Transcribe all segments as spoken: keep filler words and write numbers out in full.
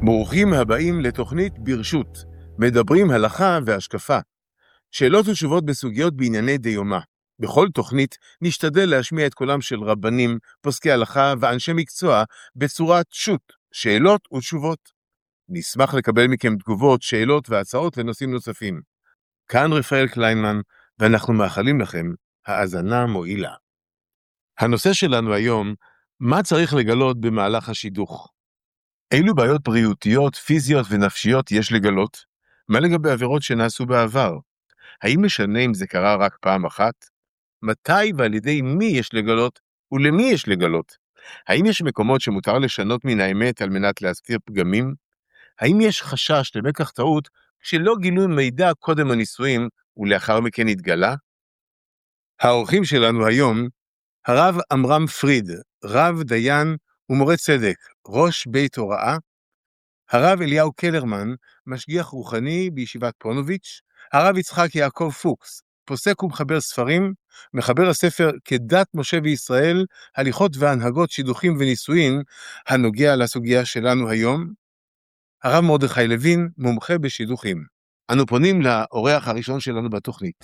ברוכים הבאים לתוכנית ברשות, מדברים הלכה והשקפה. שאלות ותשובות בסוגיות בענייני דיומא. בכל תוכנית נשתדל להשמיע את קולם של רבנים, פוסקי הלכה ואנשי מקצוע בצורת שו"ת, שאלות ותשובות. נשמח לקבל מכם תגובות, שאלות והצעות לנושאים נוספים. כאן רפאל קליינמן, ואנחנו מאחלים לכם האזנה מועילה. הנושא שלנו היום, מה צריך לגלות במהלך השידוך? אילו בעיות בריאותיות, פיזיות ונפשיות יש לגלות? מה לגבי עבירות שנעשו בעבר? האם משנה אם זה קרה רק פעם אחת? מתי ועל ידי מי יש לגלות ולמי יש לגלות? האם יש מקומות שמותר לשנות מן האמת על מנת להסתיר פגמים? האם יש חשש למקח טעות כשלא גילו מידע קודם הנישואים ולאחר מכן התגלה? האורחים שלנו היום, הרב עמרם פריד, רב דיין ומורה צדק, ראש בית הוראה, הרב אליהו קלרמן, משגיח רוחני בישיבת פונוביץ', הרב יצחק יעקב פוקס, פוסק ומחבר ספרים, מחבר הספר כדת משה וישראל, הליכות והנהגות שידוכים ונישואין, הנוגע לסוגיה שלנו היום, הרב מרדכי לוין, מומחה בשידוכים. אנו פונים לאורח הראשון שלנו בתוכנית.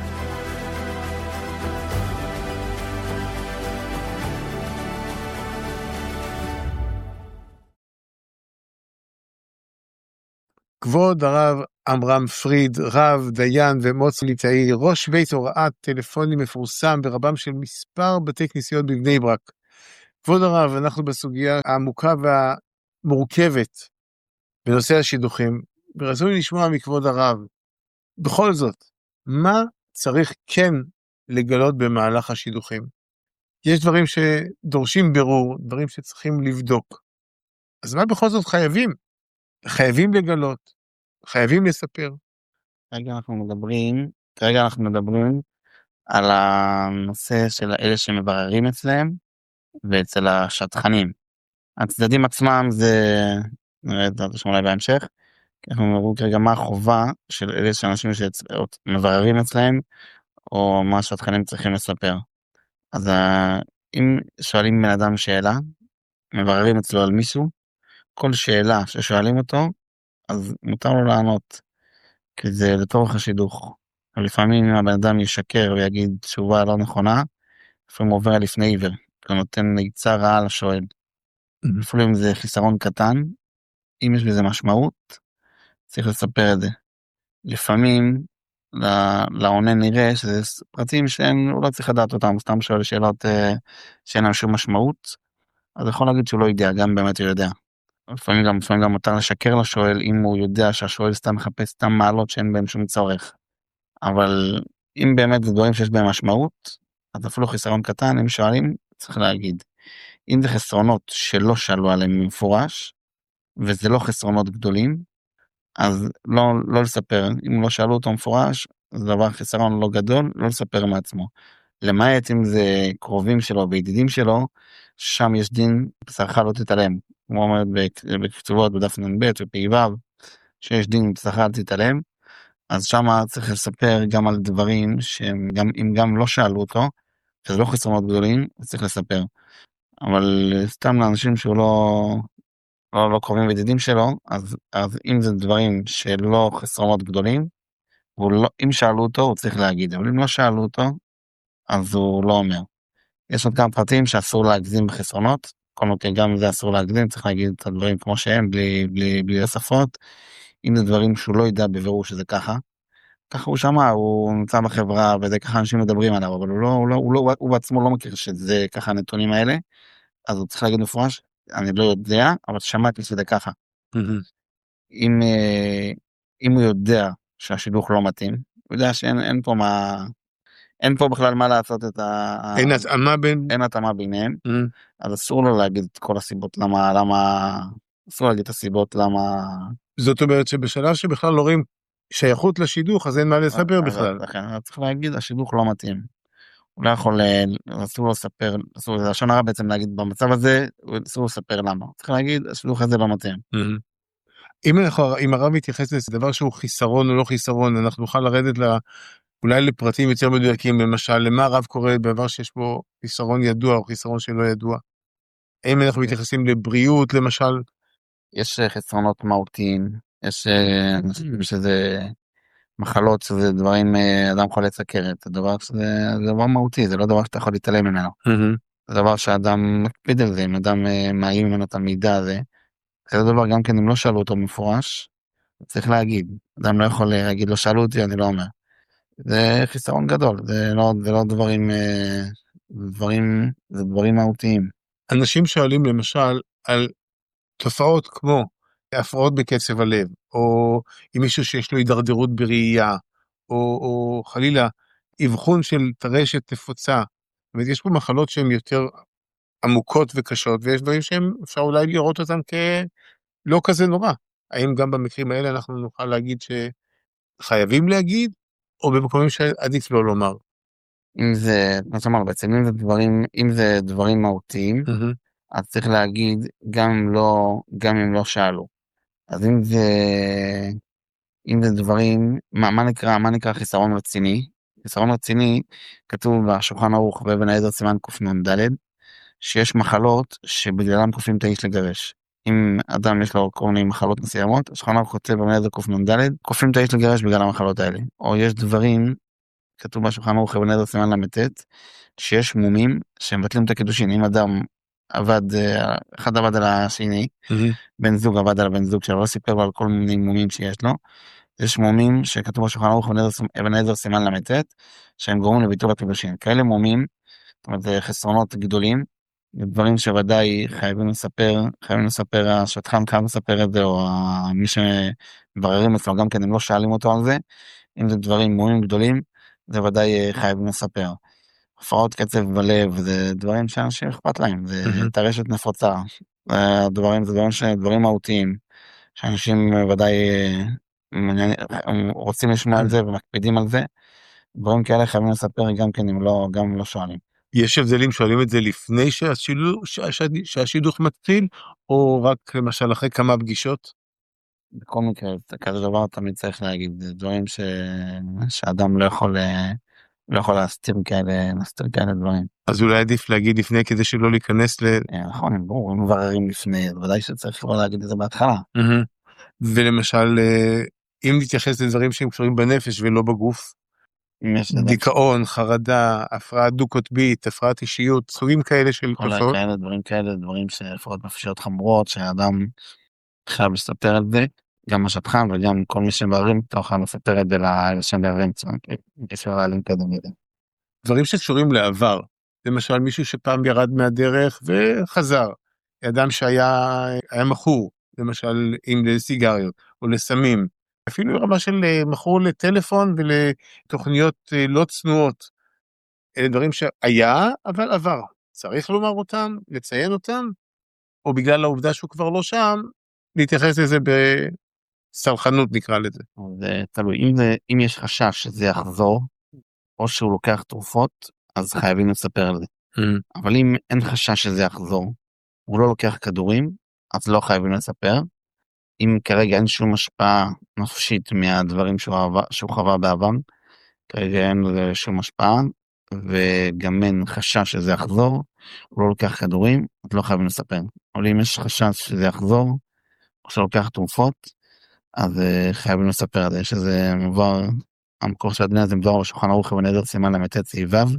כבוד הרב עמרם פריד, רב, דיין ומוצא ליטאי, ראש בית הוראה טלפוני מפורסם ברבם של מספר בתי כנסיות בבני ברק. כבוד הרב, אנחנו בסוגיה העמוקה והמורכבת בנושא השידוכים, ורצוי לשמוע מכבוד הרב. בכל זאת, מה צריך כן לגלות במהלך השידוכים? יש דברים שדורשים ברור, דברים שצריכים לבדוק. אז מה בכל זאת חייבים? חייבים לגלות, חייבים לספר. כרגע אנחנו מדברים, כרגע אנחנו מדברים על הנושא של אלה שמבררים אצלם, ואצל השטחנים. הצדדים עצמם זה, נראה את זה אולי בהמשך, כי אנחנו מדברים כרגע מה החובה של אלה שאנשים שמבררים אצלם, או מה השטחנים צריכים לספר. אז אם שואלים בן אדם שאלה, מבררים אצלו על מישהו, כל שאלה ששואלים אותו, אז מותר לו לענות, כי זה לתורך השידוך. לפעמים אם הבן אדם ישקר ויגיד תשובה לא נכונה, לפעמים הוא עובר לפני עיוור, הוא נותן עצה רעה לשואל. לפעמים זה חיסרון קטן, אם יש בזה משמעות, צריך לספר את זה. לפעמים לעונה נראה שזה פרטים שהוא לא צריך לדעת אותם, הוא סתם שואל שאלות שאין להם שום משמעות, אז יכול להגיד שהוא לא יודע, גם באמת הוא יודע. לפעמים גם, לפעמים גם מותר לשקר לשואל, אם הוא יודע שהשואל סתם מחפש סתם מעלות שאין בהם שום צורך. אבל אם באמת זה דברים שיש בהם משמעות, אז אפילו חיסרון קטן, אם שואלים, צריך להגיד. אם זה חסרונות שלא שאלו עליהם מפורש, וזה לא חסרונות גדולים, אז לא, לא לספר. אם לא שאלו אותו מפורש, זה דבר חסרון לא גדול, לא לספר מעצמו. למעט אם זה קרובים שלו וידידים שלו, שם יש דין, בשרך לא תתעלם. כמו אומרת בכתובות בדף נ"ב ופ"ו, שיש דין בשרך לא תתעלם, אז שם צריך לספר גם על דברים שהם גם, אם גם לא שאלו אותו, שזה לא חסרונות גדולים, צריך לספר. אבל סתם לאנשים שהוא לא, לא, לא קרובים וידידים שלו, אז, אז אם זה דברים שלא חסרונות גדולים, לא, אם שאלו אותו הוא צריך להגיד, אבל אם לא שאלו אותו, אז הוא לא אומר. יש עוד כמה פרטים שאסור להגזים בחסרונות, כל מקרה גם זה אסור להגזים, צריך להגיד את הדברים כמו שהם, בלי, בלי, בלי לספות. אם זה דברים שהוא לא ידע בבירור שזה ככה, ככה הוא שמע, הוא נמצא בחברה, וזה ככה אנשים מדברים עליו, אבל הוא, לא, הוא, לא, הוא, לא, הוא בעצמו לא מכיר שזה ככה הנתונים האלה, אז הוא צריך להגיד מפורש, אני לא יודע, אבל שמעתי שזה ככה. אם, אם הוא יודע שהשידוך לא מתאים, הוא יודע שאין אין פה מה... אין פה בכלל מה לעשות את ה... אין התאמה בין... אין התאמה ביניהם, אז אסור לו להגיד את כל הסיבות למה, למה... אסור להגיד את הסיבות למה... זאת אומרת שבשלב שבכלל לא רואים שייכות לשידוך, אז אין מה לספר בכלל. לכן, צריך להגיד, השידוך לא מתאים. הוא לא יכול, אסור לו לספר, אסור, זה לשון הרע בעצם להגיד, במצב הזה, אסור לספר למה. צריך להגיד, השידוך הזה לא מתאים. אם הרב מתייחס לזה, דבר שהוא חיסרון או לא חיסרון, אנחנו נוכל לרדת ל... אולי לפרטים יותר מדויקים, למשל, למה הרב קורא בעבר שיש בו חיסרון ידוע או חיסרון שלא ידוע? האם אנחנו מתייחסים לבריאות, למשל? יש חסרונות מהותיים, יש אנשים שזה מחלות, שזה דברים, אדם חולה סכרת, זה דבר שזה זה דבר מהותי, זה לא דבר שאתה יכול להתעלם ממנו. זה דבר שאדם מקפיד על זה, אם אדם מעלים ממנו את המידע הזה, זה דבר גם כן אם לא שאלו אותו מפורש, צריך להגיד, אדם לא יכול להגיד, לא שאלו אותי, אני לא אומר. זה חיסרון גדול, זה לא, זה לא דברים, דברים, זה דברים מהותיים. אנשים שואלים למשל על תופעות כמו הפרעות בקצב הלב, או עם מישהו שיש לו הידרדרות בראייה, או, או חלילה אבחון של טרשת נפוצה. זאת אומרת, יש פה מחלות שהן יותר עמוקות וקשות, ויש דברים שהם אפשר אולי לראות אותם כלא כזה נורא. האם גם במקרים האלה אנחנו נוכל להגיד שחייבים להגיד, או במקומים שעדיף לא לומר? אם זה, כמו שאמרנו, בעצם אם זה דברים, אם זה דברים מהותיים, Mm-hmm. אז צריך להגיד גם אם לא, גם אם לא שאלו. אז אם זה, אם זה דברים, מה, מה נקרא, מה נקרא חיסרון רציני? חיסרון רציני כתוב בשולחן ערוך ואבן העזר סימן קנ"ד, שיש מחלות שבגללם כופים את האיש לגרש. אם אדם יש לו כל מיני מחלות מסוימות, השולחן ערוך כותב באבן העזר קנ"ד, כופים את האיש לגרש בגלל המחלות האלה. או יש דברים, כתוב בשולחן ערוך ואבן העזר סימן למ"ט, שיש מומים שמבטלים את הקידושין. אם אדם עבד, אחד עבד על השני, mm-hmm. בן זוג עבד על בן זוג שלא סיפר לו על כל מיני מומים שיש לו, יש מומים שכתוב בשולחן ערוך ואבן העזר סימן למ"ט, שהם גורמים לביטול הקידושין. כאלה מומים, זאת אומרת, זה חסרונות גדולים, דברים שוודאי חייבים לספר, חייבים לספר, השטחן חייב לספר את זה, או מי שמבררים אצלו, גם כן הם לא שאלים אותו על זה, אם זה דברים מומים גדולים, זה ודאי חייבים לספר. הפרעות קצב בלב, זה דברים שאנשים אכפת להם, זה טרשת נפוצה, הדברים, זה דברים, דברים מהותיים, שאנשים ודאי רוצים לשמוע על זה ומקפידים על זה, דברים כאלה חייבים לספר גם כן אם לא, גם לא שואלים. יש הבדלים שואלים את זה לפני שהשידוך, שהשידוך מתחיל, או רק למשל אחרי כמה פגישות? בכל מקרה, כזה דבר תמיד צריך להגיד, זה דברים ש... שאדם לא יכול, לא יכול להסתיר כאלה, להסתיר כאלה דברים. אז אולי עדיף להגיד לפני כדי שלא להיכנס ל... נכון, ברור, אם מבררים לפני, ודאי שצריך לא להגיד את זה בהתחלה. ולמשל, אם נתייחס לדברים שהם קשורים בנפש ולא בגוף, דיכאון, חרדה, הפרעה דו-קוטבית, הפרעת אישיות, סוגים כאלה של תופעות. כאלה, דברים כאלה, דברים שהפרעות נפשיות חמורות, שהאדם חייב לספר על זה, גם השטחן וגם כל מי שמבררים, אתה יכול לספר את זה לשם דברים, דברים שקשורים לעבר, למשל מישהו שפעם ירד מהדרך וחזר, אדם שהיה היה מכור, למשל עם לסיגריות או לסמים, אפילו רמה של מכור לטלפון ולתוכניות לא צנועות. אלה דברים שהיה, אבל עבר. צריך לומר אותם, לציין אותם, או בגלל העובדה שהוא כבר לא שם, להתייחס לזה בסלחנות נקרא לזה. זה תלוי, אם, זה, אם יש חשש שזה יחזור, או שהוא לוקח תרופות, אז חייבים לספר על זה. Mm. אבל אם אין חשש שזה יחזור, הוא לא לוקח כדורים, אז לא חייבים לספר. אם כרגע אין שום השפעה נפשית מהדברים שהוא, עבר, שהוא חווה בעבר, כרגע אין לזה שום השפעה, וגם אין חשש שזה יחזור, הוא לא לוקח כדורים, אז לא חייבים לספר. אבל אם יש חשש שזה יחזור, או שהוא לוקח תרופות, אז חייבים לספר על זה. יש איזה מבואר, המקור של הדין הזה מבואר בשולחן ערוך ואבן העזר סימן למ"ט סעיף ו',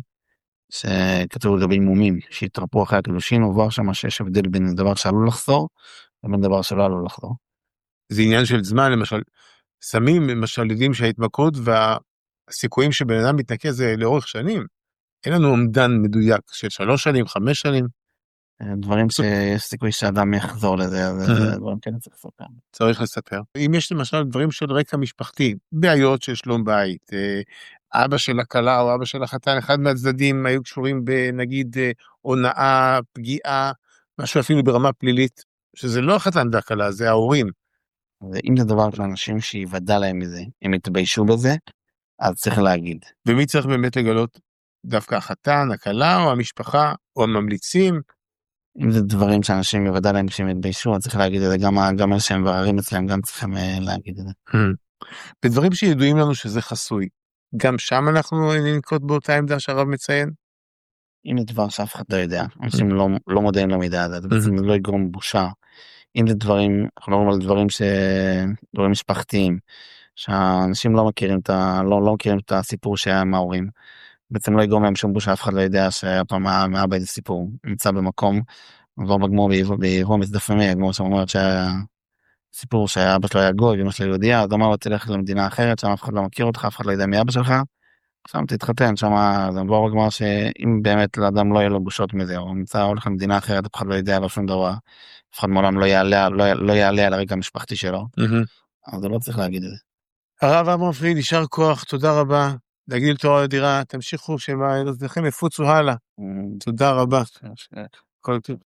שכתוב לגבי מומים שהתרפו אחרי הקידושין, מבואר שם שיש הבדל בין דבר שעלול לחזור, לבין דבר שלא עלול לחזור. זה עניין של זמן, למשל, סמים, למשל, יודעים שההתמכרות והסיכויים שבן אדם מתנקה זה לאורך שנים. אין לנו עומדן מדויק של שלוש שנים, חמש שנים. דברים שיש סיכוי שאדם יחזור לזה, אז דברים כן צריך לספר. צריך לספר. אם יש למשל דברים של רקע משפחתי, בעיות של שלום בית, אבא של הכלה או אבא של החתן, אחד מהצדדים היו קשורים בנגיד הונאה, פגיעה, משהו אפילו ברמה פלילית, שזה לא החתן והכלה, זה ההורים. ואם זה דבר של אנשים שיוודע להם מזה, הם יתביישו בזה, אז צריך להגיד. ומי צריך באמת לגלות? דווקא החתן, הכלה או המשפחה או הממליצים? אם זה דברים שאנשים יוודע להם שהם יתביישו, אז צריך להגיד את זה, גם, גם אלה שהם מבררים אצלם, גם צריכים להגיד את זה. בדברים שידועים לנו שזה חסוי, גם שם אנחנו ננקוט באותה עמדה שהרב מציין? אם זה דבר שאף אחד לא יודע, אנשים לא, לא מודעים למידע הזה, זה בעצם לא יגרום בושה. אם זה דברים, אנחנו מדברים על דברים ש... דברים משפחתיים, שהאנשים לא מכירים את ה... לא, לא מכירים את הסיפור שהיה עם ההורים. בעצם לא יגרום להם שום בושה, אף אחד לא יודע שהיה פעם מאבא איזה סיפור, נמצא במקום, עבור בגמור באירוע מסדפמי, הגמור שאומרת שהיה סיפור שהאבא שלו היה גוי, ואמא שלו יהודייה, אז אמר לו תלך למדינה אחרת, שם אף אחד לא מכיר אותך, אף אחד לא יודע מי אבא שלך, שם תתחתן, שם זה עבור בגמור שאם באמת לאדם לא יהיה לו בושות מזה, או נמצא הולך למדינה אחרת, אף אחד לא יודע לו שום דבר, אף אחד מעולם לא יעלה, לא, לא יעלה על הרקע המשפחתי שלו, אז זה לא צריך להגיד את זה. הרב אברהם פריד, יישר כוח, תודה רבה. להגיד תורה לדירה, תמשיכו שמאזרחים יפוצו הלאה. תודה רבה. כל טוב.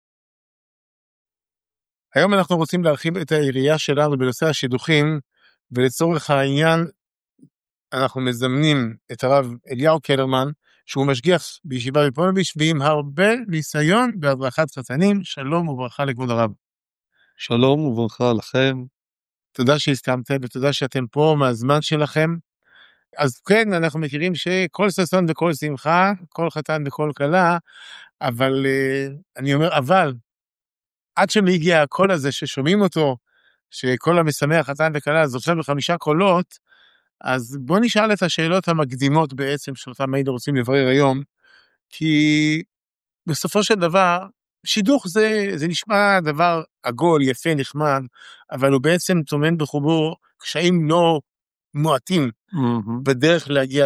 היום אנחנו רוצים להרחיב את העירייה שלנו בנושא השידוכים, ולצורך העניין אנחנו מזמנים את הרב אליהו קלרמן, שהוא משגיח בישיבה בפונוביץ' ועם הרבה ניסיון בהדרכת חתנים. שלום וברכה לכבוד הרב. שלום וברכה לכם. תודה שהסכמתם ותודה שאתם פה מהזמן שלכם. אז כן, אנחנו מכירים שכל ששון וכל שמחה, כל חתן וכל כלה, אבל אני אומר, אבל, עד שמגיע הקול הזה ששומעים אותו, שכל המשמח חתן וכלה, אז עכשיו בחמישה קולות, אז בוא נשאל את השאלות המקדימות בעצם, שאותם היינו רוצים לברר היום, כי בסופו של דבר, שידוך זה, זה נשמע דבר עגול, יפה, נחמד, אבל הוא בעצם טומן בחובו קשיים לא מועטים, Mm-hmm. בדרך להגיע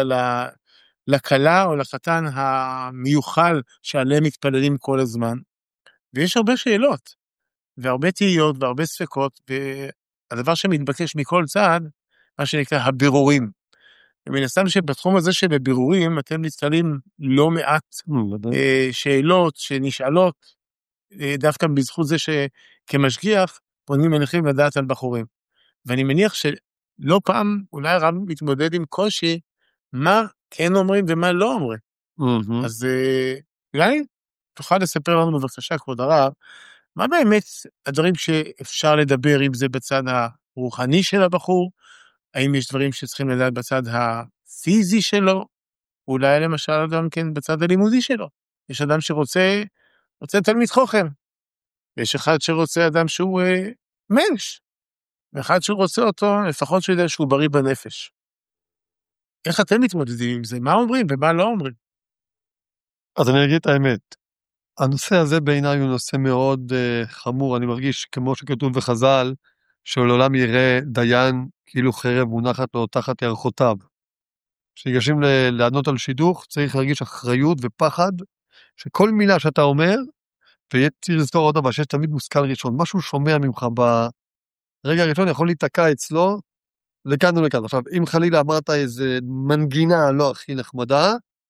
לכלה או לחתן המיוחל שעליהם מתפללים כל הזמן. ויש הרבה שאלות, והרבה תהיות והרבה ספקות, והדבר שמתבקש מכל צעד, מה שנקרא הבירורים. ומן הסתם שבתחום הזה של הבירורים, אתם נתקלים לא מעט Mm-hmm. אה, שאלות שנשאלות, אה, דווקא בזכות זה שכמשגיח, פונים אליכם לדעת על בחורים. ואני מניח שלא פעם, אולי הרב מתמודד עם קושי, מה כן אומרים ומה לא אומרים. Mm-hmm. אז אולי תוכל לספר לנו בבקשה, כבוד הרב, מה באמת הדברים שאפשר לדבר, אם זה בצד הרוחני של הבחור, האם יש דברים שצריכים לדעת בצד הפיזי שלו, אולי למשל גם כן בצד הלימודי שלו. יש אדם שרוצה, רוצה תלמיד חוכם, ויש אחד שרוצה אדם שהוא אה, מנש, ואחד שרוצה אותו, לפחות שהוא יודע שהוא בריא בנפש. איך אתם מתמודדים עם זה? מה אומרים ומה לא אומרים? אז אני אגיד את האמת. הנושא הזה בעיניי הוא נושא מאוד uh, חמור. אני מרגיש כמו שכתוב בחז"ל, שלעולם יראה דיין כאילו חרב מונחת לו תחת ירכותיו. כשניגשים לענות על שידוך, צריך להרגיש אחריות ופחד, שכל מילה שאתה אומר, וצריך לזכור עוד דבר, שיש תמיד מושכל ראשון, משהו שומע ממך ברגע הראשון יכול להתקע אצלו, לכאן ולכאן. עכשיו, אם חלילה אמרת איזה מנגינה לא הכי נחמדה,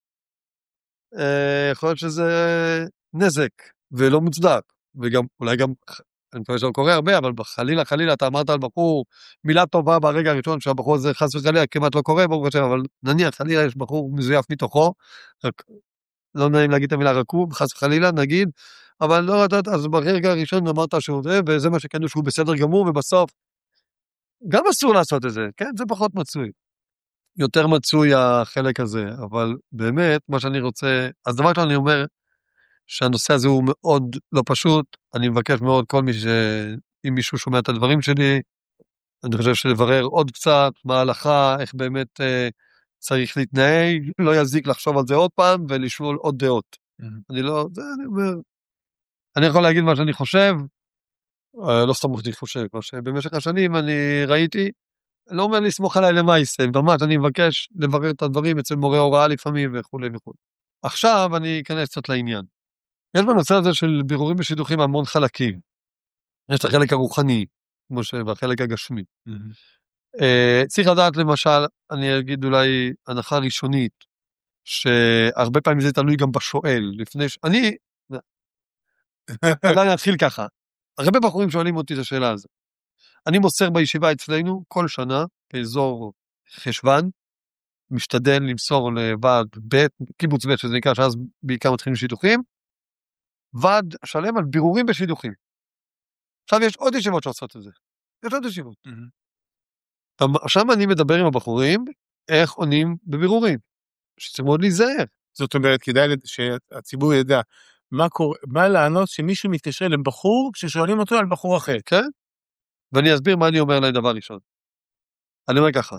אה, יכול להיות שזה נזק, ולא מוצדק, וגם, אולי גם, אני מקווה שלא קורה הרבה, אבל חלילה, חלילה, אתה אמרת על בחור, מילה טובה ברגע הראשון, שהבחור הזה חס וחלילה, כמעט לא קורה, ברוך השם, אבל נניח, חלילה יש בחור מזויף מתוכו, רק, לא נעים להגיד את המילה רקוב, חס וחלילה, נגיד, אבל לא יודעת, אז ברגע הראשון אמרת שהוא זה, וזה מה שכנו שהוא בסדר גמור, ובסוף, גם אסור לעשות את זה, כן? זה פחות מצוי. יותר מצוי החלק הזה, אבל באמת, מה שאני רוצה, אז דבר כלל אני אומר, שהנושא הזה הוא מאוד לא פשוט, אני מבקש מאוד כל מי ש... אם מישהו שומע את הדברים שלי, אני חושב שלברר עוד קצת, מה ההלכה, איך באמת אה, צריך להתנהג, לא יזיק לחשוב על זה עוד פעם, ולשאול עוד דעות. Mm-hmm. אני לא, זה אני אומר, אני יכול להגיד מה שאני חושב, אה, לא סתם אני חושב, מה שבמשך השנים אני ראיתי, לא אומר לסמוך עליי למעשה, ממש אני מבקש לברר את הדברים אצל מורה הוראה לפעמים וכו' וכו'. עכשיו אני אכנס קצת לעניין. יש בנושא הזה של בירורים ושידוכים המון חלקים. יש את החלק הרוחני, כמו שבחלק הגשמי. Mm-hmm. Uh, צריך לדעת למשל, אני אגיד אולי הנחה ראשונית, שהרבה פעמים זה תלוי גם בשואל, לפני ש... אני... אולי נתחיל ככה. הרבה בחורים שואלים אותי את השאלה הזאת. אני מוסר בישיבה אצלנו כל שנה, באזור חשוון, משתדל למסור לוועד בית, קיבוץ בית, שזה נקרא, שאז בעיקר מתחילים שידוכים, ועד שלם על בירורים בשידוכים. עכשיו יש עוד ישיבות שעושות את זה. יש עוד ישיבות. Mm-hmm. עכשיו אני מדבר עם הבחורים, איך עונים בבירורים. שצריך מאוד להיזהר. זאת אומרת, כדאי שהציבור ידע, מה קורה, מה לענות שמישהו מתקשר לבחור כששואלים אותו על בחור אחר. כן? ואני אסביר מה אני אומר להם דבר ראשון. אני אומר ככה,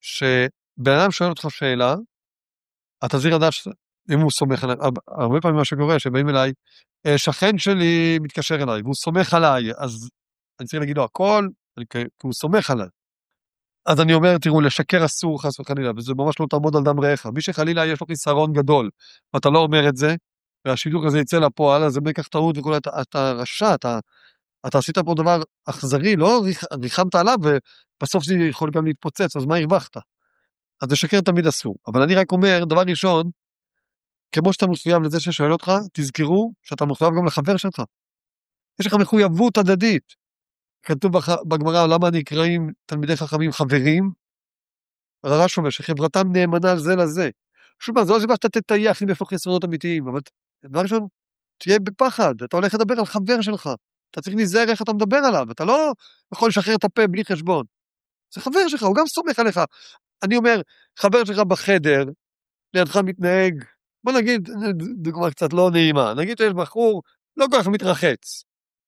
שבן אדם שואל אותך שאלה, אתה צריך לדעת אם הוא סומך עליי, הרבה פעמים מה שקורה, שבאים אליי, שכן שלי מתקשר אליי, והוא סומך עליי, אז אני צריך להגיד לו הכל, כי הוא סומך עליי. אז אני אומר, תראו, לשקר אסור חס וחלילה, וזה ממש לא תעמוד על דם רעך. מי שחלילה יש לו חיסרון גדול, ואתה לא אומר את זה, והשידור הזה יצא לפועל, אז זה מקח טעות וכולי, אתה, אתה רשע, אתה, אתה עשית פה דבר אכזרי, לא ריח, ריחמת עליו, ובסוף זה יכול גם להתפוצץ, אז מה הרווחת? אז לשקר תמיד אסור. אבל אני רק אומר, דבר ראשון, כמו שאתה מחויב לזה ששואל אותך, תזכרו שאתה מחויב גם לחבר שלך. יש לך מחויבות הדדית. כתוב בגמרא, למה נקראים תלמידי חכמים חברים? הרש אומר שחברתם נאמנה זה לזה. שוב, זה לא סיבה שאתה תטייח אם יש לו חסרונות אמיתיים, אבל דבר ראשון, תהיה בפחד, אתה הולך לדבר על חבר שלך, אתה צריך להיזהר איך אתה מדבר עליו, אתה לא יכול לשחרר את הפה בלי חשבון. זה חבר שלך, הוא גם סומך עליך. אני אומר, חבר שלך בחדר, לידך מתנהג, בוא נגיד, דוגמה קצת לא נעימה, נגיד שיש בחור, לא כל כך מתרחץ.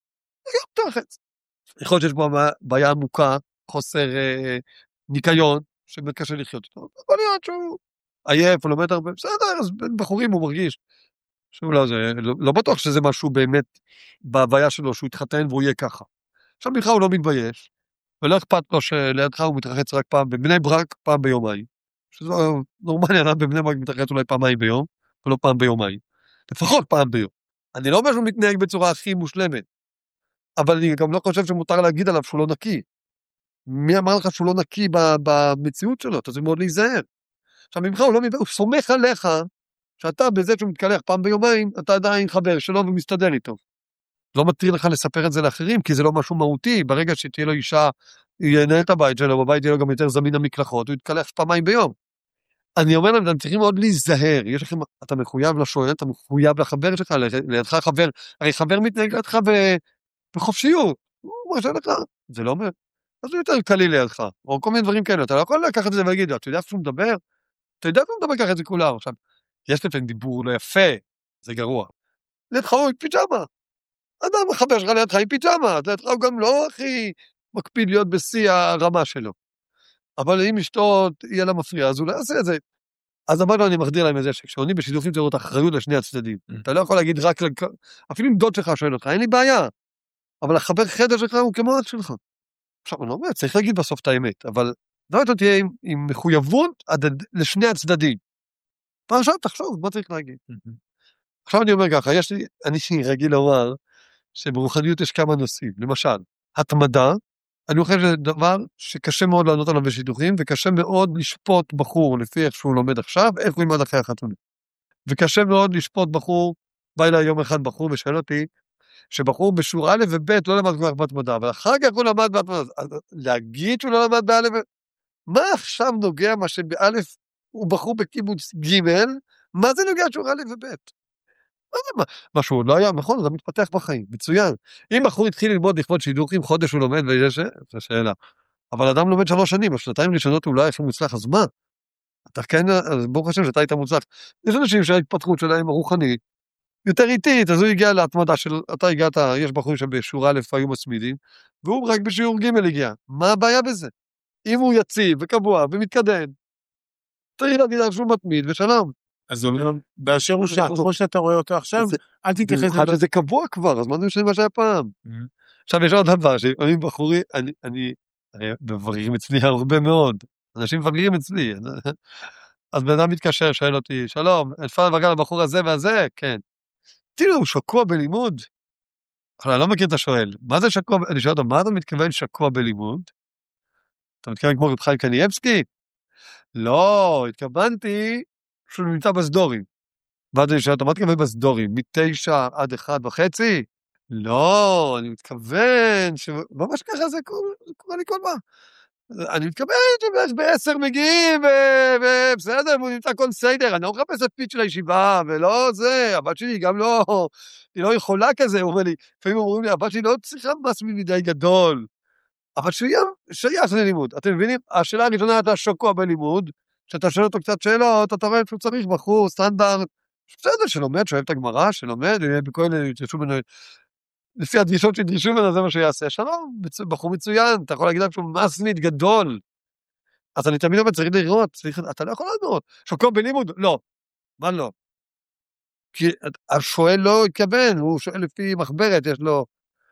לא מתרחץ. יכול להיות שיש בו בעיה עמוקה, חוסר אה, ניקיון, שמקשה לחיות איתו. יכול להיות שהוא עייף, הוא לומד הרבה, בסדר, אז בין בחורים הוא מרגיש. שהוא לא, זה, לא, לא בטוח שזה משהו באמת בהוויה שלו, שהוא יתחתן והוא יהיה ככה. עכשיו בכלל הוא לא מתבייש, ולא אכפת לו שלידך הוא מתרחץ רק פעם, בבני ברק פעם ביומיים. שזה נורמלי, אדם בבני ברק מתרחץ אולי פעמיים ביום, ולא פעם ביומיים. לפחות פעם ביום. אני לא אומר שהוא מתנהג בצורה הכי מושלמת, אבל אני גם לא חושב שמותר להגיד עליו שהוא לא נקי. מי אמר לך שהוא לא נקי במציאות שלו? אתה צריך מאוד להיזהר. עכשיו ממך הוא לא מתבייש, הוא סומך עליך, שאתה בזה שהוא מתקלח פעם ביומיים, אתה עדיין חבר שלו ומסתדר איתו. לא מתיר לך לספר את זה לאחרים, כי זה לא משהו מהותי. ברגע שתהיה לו אישה, היא ינהל את הבית שלו, בבית יהיה לו גם יותר זמין המקלחות, הוא יתקלח פעמיים ביום. אני אומר להם, אתם צריכים מאוד להיזהר, יש לכם, אתה מחויב לשואל, אתה מחויב לחבר שלך, לידך חבר, הרי חבר מתנהג לידך בחופשיות, הוא מרשה לך, זה לא אומר, אז הוא יותר קליל לידך, או כל מיני דברים כאלה, אתה לא יכול לקחת את זה ולהגיד, אתה יודע שהוא מדבר? אתה יודע שהוא מדבר ככה את זה כולם, עכשיו, יש לפעמים דיבור לא יפה, זה גרוע, לידך הוא עם פיג'מה, אדם מחבר שלך לידך עם פיג'מה, לידך הוא גם לא הכי מקפיד להיות בשיא הרמה שלו, אבל אם אשתו יהיה לה מפריע, אז הוא לא יעשה את זה. אז אמרנו, אני מחדיר להם את זה, שכשעונים בשידוכים צריך להיות אחריות לשני הצדדים. אתה לא יכול להגיד רק, אפילו אם דוד שלך שואל אותך, אין לי בעיה, אבל החבר חדר שלך הוא כמו עד שלך. עכשיו, אני לא אומר, צריך להגיד בסוף את האמת, אבל לא אתה תהיה עם, עם מחויבות לשני הצדדים. ועכשיו תחשוב, מה צריך להגיד? עכשיו אני אומר ככה, יש לי, אני רגיל לומר, שברוחניות יש כמה נושאים. למשל, התמדה, אני חושב שזה דבר שקשה מאוד לענות עליו בשידוכים, וקשה מאוד לשפוט בחור לפי איך שהוא לומד עכשיו, איך הוא ילמד אחרי החתונה. וקשה מאוד לשפוט בחור, בא אליי יום אחד בחור ושאל אותי, שבחור בשיעור א' וב' לא למד כל כך בהתמדה, אבל אחר כך הוא למד בהתמדה, אז להגיד שהוא לא למד בא', מה עכשיו נוגע מה שבאלף הוא בחור בקיבוץ ג', מה זה נוגע שיעור א' וב'? משהו לא היה, נכון, זה מתפתח בחיים, מצוין. אם בחור התחיל ללמוד לכבוד שידוכים, חודש הוא לומד, ויש, זו שאלה. אבל אדם לומד שלוש שנים, בשנתיים ראשונות הוא לא היה מוצלח, אז מה? אתה כן, ברוך השם שאתה היית מוצלח. יש אנשים שההתפתחות שלהם הרוחנית, יותר איטית, אז הוא הגיע להתמדה של, אתה הגעת, יש בחורים שבשיעור א' היו מסמידים, והוא רק בשיעור ג' הגיע. מה הבעיה בזה? אם הוא יציב וקבוע ומתקדם, צריך להגיד על שהוא מתמיד ושלום. אז הוא אומר, באשר הוא שם, כמו שאתה רואה אותו עכשיו, אל תתייחס לזה. זה קבוע כבר, אז מה זה משנה מה שהיה פעם? עכשיו יש עוד דבר, שאני בחורי, אני, מברירים אצלי הרבה מאוד, אנשים מברירים אצלי, אז בן אדם מתקשר, שואל אותי, שלום, אפשר לברגל לבחור הזה והזה? כן. תראו, הוא שקוע בלימוד. אני לא מכיר את השואל, מה זה שקוע, אני שואל אותו, מה אתה מתכוון שקוע בלימוד? אתה מתכוון כמו רב חיים קניאבסקי? לא, התכוונתי שהוא נמצא בסדורים. ואז אני שואל אותו, מה אתה מתכוון בסדורים? מתשע עד אחד וחצי? לא, אני מתכוון, ממש ככה זה קורה לי כל מה. אני מתכוון שבעשר מגיעים, ובסדר, הוא נמצא כל סדר, אני לא מחפש את פיץ של הישיבה, ולא זה, הבת שלי גם לא, היא לא יכולה כזה, הוא אומר לי, לפעמים אומרים לי, הבת שלי לא צריכה מסמי מדי גדול, אבל שייך ללימוד, אתם מבינים? השאלה הראשונה, אתה שקוע בלימוד, כשאתה שואל אותו קצת שאלות, אתה רואה שהוא צריך בחור, סטנדרט, בסדר, שלומד, שאוהב את הגמרא, שלומד, בכל יתרשו ממנו, לפי הדרישות שדרישו ממנו, זה מה שיעשה. שלום, בחור מצוין, אתה יכול להגיד להם שהוא מסנית גדול. אז אני תמיד אומר, צריך לראות, צריך, אתה לא יכול לענות. שוקו בלימוד, לא. מה לא? כי השואל לא התכוון, הוא שואל לפי מחברת, יש לו...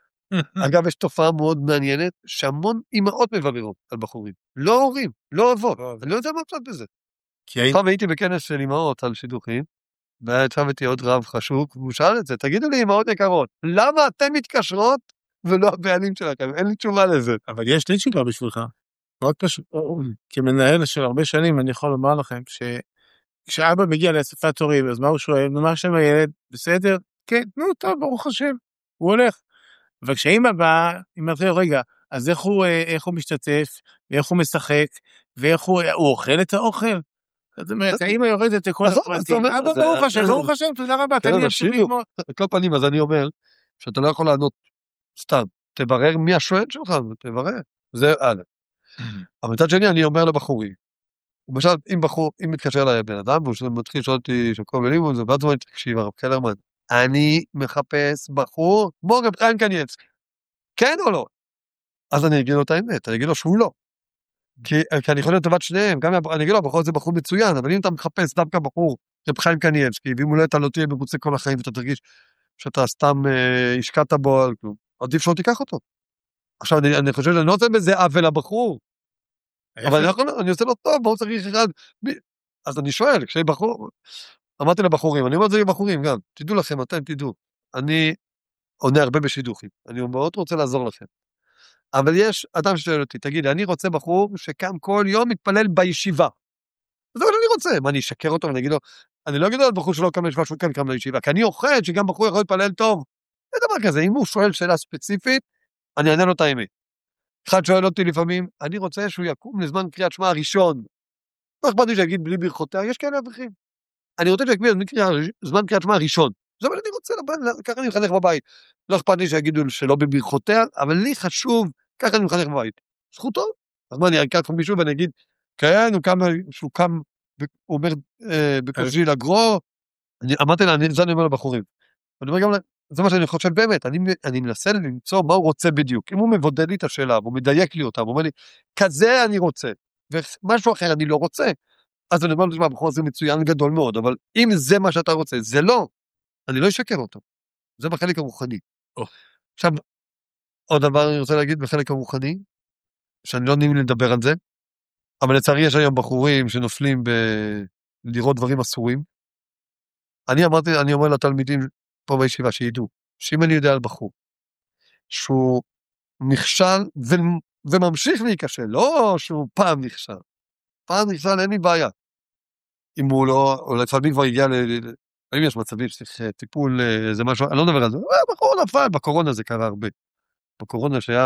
אגב, יש תופעה מאוד מעניינת, שהמון אמהות מברירות על בחורים. לא הורים, לא אבות. אני לא יודע מה קצת בזה. פעם הייתי בכנס של אמהות על שידוכים, ועכשיו הייתי עוד רב חשוב, והוא שאל את זה, תגידו לי אמהות יקרות, למה אתן מתקשרות ולא הבעלים שלכם? אין לי תשובה לזה. אבל יש לי תשובה בשבילך. מאוד פשוט. כמנהל של הרבה שנים, אני יכול לומר לכם, שכשאבא מגיע לאספת הורים, אז מה הוא שואל? נו, מה שם הילד? בסדר? כן, נו, טוב, ברוך השם. הוא הולך. אבל כשאמא באה, היא אומרת, רגע, אז איך הוא, איך הוא משתתף, ואיך הוא משחק, ואיך הוא, הוא אוכל את האוכל? זאת אומרת, האמא יורדת לכל הפרטים. אבא, ברוך השם, ברוך השם, תודה רבה, תן לי אפשר לגמור. כל פנים, אז אני אומר, שאתה לא יכול לענות סתם, תברר מי השואל שלך, תברר. זה א'. אבל מצד שני, אני אומר לבחורי, למשל, אם בחור, אם מתקשר אליי בן אדם, והוא מתחיל לשאול אותי שוקו בלימוד, זה בעצמו, תקשיב, הרב קלרמן, אני מחפש בחור, כמו רב חיים קניאבסקי. כן או לא? אז אני אגיד לו את האמת, אני אגיד לו שהוא לא. כי, כי אני יכול להיות טובת שניהם, גם אני אגיד לו, בחור זה בחור מצוין, אבל אם אתה מחפש דווקא בחור רב חיים קניאבסקי, ואם אולי אתה לא תהיה מרוצה כל החיים, ואתה תרגיש שאתה סתם אה, השקעת בו על כלום, עדיף שלא תיקח אותו. עכשיו, אני, אני חושב שאני לא עושה בזה עוול לבחור, אבל אני, יכול, אני עושה לו טוב, בואו צריך אחד, אז אני שואל, כשאי בחור, אמרתי לבחורים, אני אומר את זה לבחורים גם, תדעו לכם, אתם תדעו, אני עונה הרבה בשידוכים, אני מאוד רוצה לעזור לכם, אבל יש אדם ששואל אותי, תגיד, אני רוצה בחור שקם כל יום מתפלל בישיבה, זה מה שאני רוצה, מה אני אשקר אותו, ואני אגיד לו, אני לא אגיד לו על בחור שלא קם לישיבה, שהוא כן קם לישיבה, כי אני אוכל שגם בחור יכול להתפלל טוב, זה דבר כזה, אם הוא שואל שאלה ספציפית, אני אענה לו את האמת. אחד שואל אותי לפעמים, אני רוצה שהוא יקום לזמן קריאת שמע הראשון, לא אכפת לי שיגיד בלי ברכותיה, יש כאלה אברכים. אני רוצה שיקביל זמן קריאת שמע הראשון. זה מה אני רוצה, ככה אני מחנך בבית. לא אכפת לי שיגידו שלא בברכותיה, אבל לי חשוב, ככה אני מחנך בבית. זכותו. אז מה, אני אקח לך מישהו ואני אגיד, כן, הוא קם, שהוא קם, הוא אומר, בקושי לגרו, אמרתי לה, זה אני אומר לבחורים. אני אומר גם, זה מה שאני חושב באמת, אני, אני מנסה למצוא מה הוא רוצה בדיוק. אם הוא מבודד לי את השאלה, הוא מדייק לי אותה, הוא אומר לי, כזה אני רוצה, ומשהו אחר אני לא רוצה, אז אני אומר לו, בחור זה מצוין גדול מאוד, אבל אם זה מה שאתה רוצה, זה לא, אני לא אשקר אותו. זה בחלק הרוחני. Oh. עכשיו, עוד דבר אני רוצה להגיד בחלק הרוחני, שאני לא נעים לדבר על זה, אבל לצערי יש היום בחורים שנופלים בלראות דברים אסורים. אני אמרתי, אני אומר לתלמידים פה בישיבה שידעו, שאם אני יודע על בחור, שהוא נכשל ו... וממשיך להיכשל, לא שהוא פעם נכשל, פעם נכשל אין לי בעיה. אם הוא לא, או לפעמים כבר הגיע ל... האם יש מצבים שצריך טיפול, זה משהו, אני לא מדבר על זה, בחור נפל, בקורונה זה קרה הרבה. בקורונה שהיה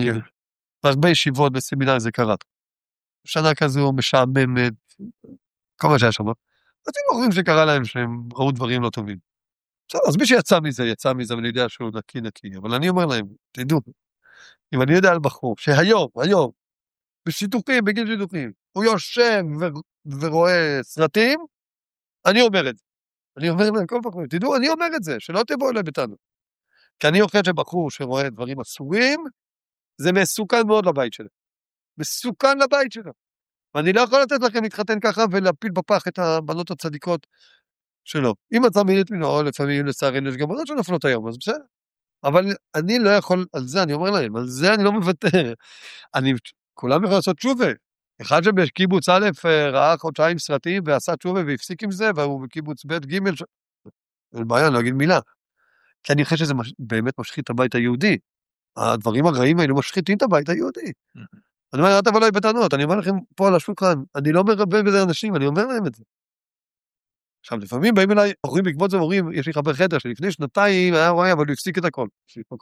הרבה ישיבות בסמינר זה קרה. שנה כזו משעממת, כל מה שהיה שם. אז הם אומרים שקרה להם שהם ראו דברים לא טובים. אז מי שיצא מזה, יצא מזה, ואני יודע שהוא נקי נקי, אבל אני אומר להם, תדעו, אם אני יודע על בחור, שהיום, היום, בשיתופים, בגיל שיתופים, הוא יושב ו- ורואה סרטים, אני אומר את זה. אני אומר להם כל בחור, תדעו, אני אומר את זה, שלא תבואו אליי בטענות. כי אני אוכל שבחור שרואה דברים אסורים, זה מסוכן מאוד לבית שלו. מסוכן לבית שלו. ואני לא יכול לתת לכם להתחתן ככה ולהפיל בפח את הבנות הצדיקות שלו. אם אתה מילאת מנועו, לפעמים לצערנו יש גם בנות שנפלות היום, אז בסדר. אבל אני לא יכול, על זה אני אומר להם, על זה אני לא מוותר. אני, כולם יכולים לעשות תשובה. אחד שבקיבוץ א' ראה חודשיים סרטים ועשה תשובה והפסיק עם זה, והוא בקיבוץ ב' ג' ש... אין בעיה, אני לא אגיד מילה. כי אני חושב שזה מש... באמת משחית את הבית היהודי. הדברים הרעים האלו משחיתים את הבית היהודי. אני אומר, אתה ולא בטענות, אני אומר לכם פה על השולחן, אני לא מרבה בזה אנשים, אני אומר להם את זה. עכשיו, לפעמים באים אליי, אוכלים בעקבות זה ואומרים, יש לי חבר חדר שלפני שנתיים היה רואה, אבל הוא הפסיק את הכל.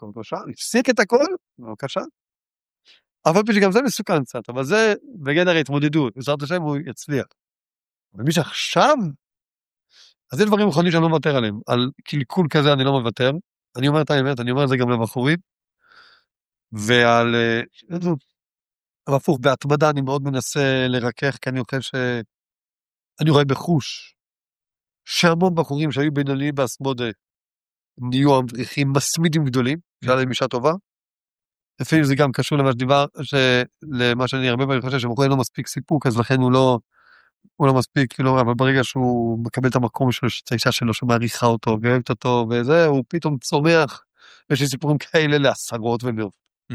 הפסיק את הכל? בבקשה. אבל פשוט גם זה מסוכן קצת, אבל זה בגדר ההתמודדות, בעזרת השם הוא יצליח. אבל מי שעכשיו, אז זה דברים נכונים שאני לא מוותר עליהם, על קלקול כזה אני לא מוותר, אני אומר את האמת, אני אומר את זה גם לבחורים, ועל, אבל הפוך, בהתמדה אני מאוד מנסה לרכך, כי אני חושב ש... אני רואה בחוש, שהמון בחורים שהיו בינוניים באסמודה, נהיו אברכים מסמידים גדולים, שהיה להם אישה טובה. לפעמים זה גם קשור למה שדיבר, למה שאני הרבה פעמים חושב, שמוכר אין לו מספיק סיפוק, אז לכן הוא לא, הוא לא מספיק, כאילו, אבל ברגע שהוא מקבל את המקום שלו, את האישה שלו שמעריכה אותו, ואוהבת אותו, וזה, הוא פתאום צומח. יש לי סיפורים כאלה לעשרות ומאות.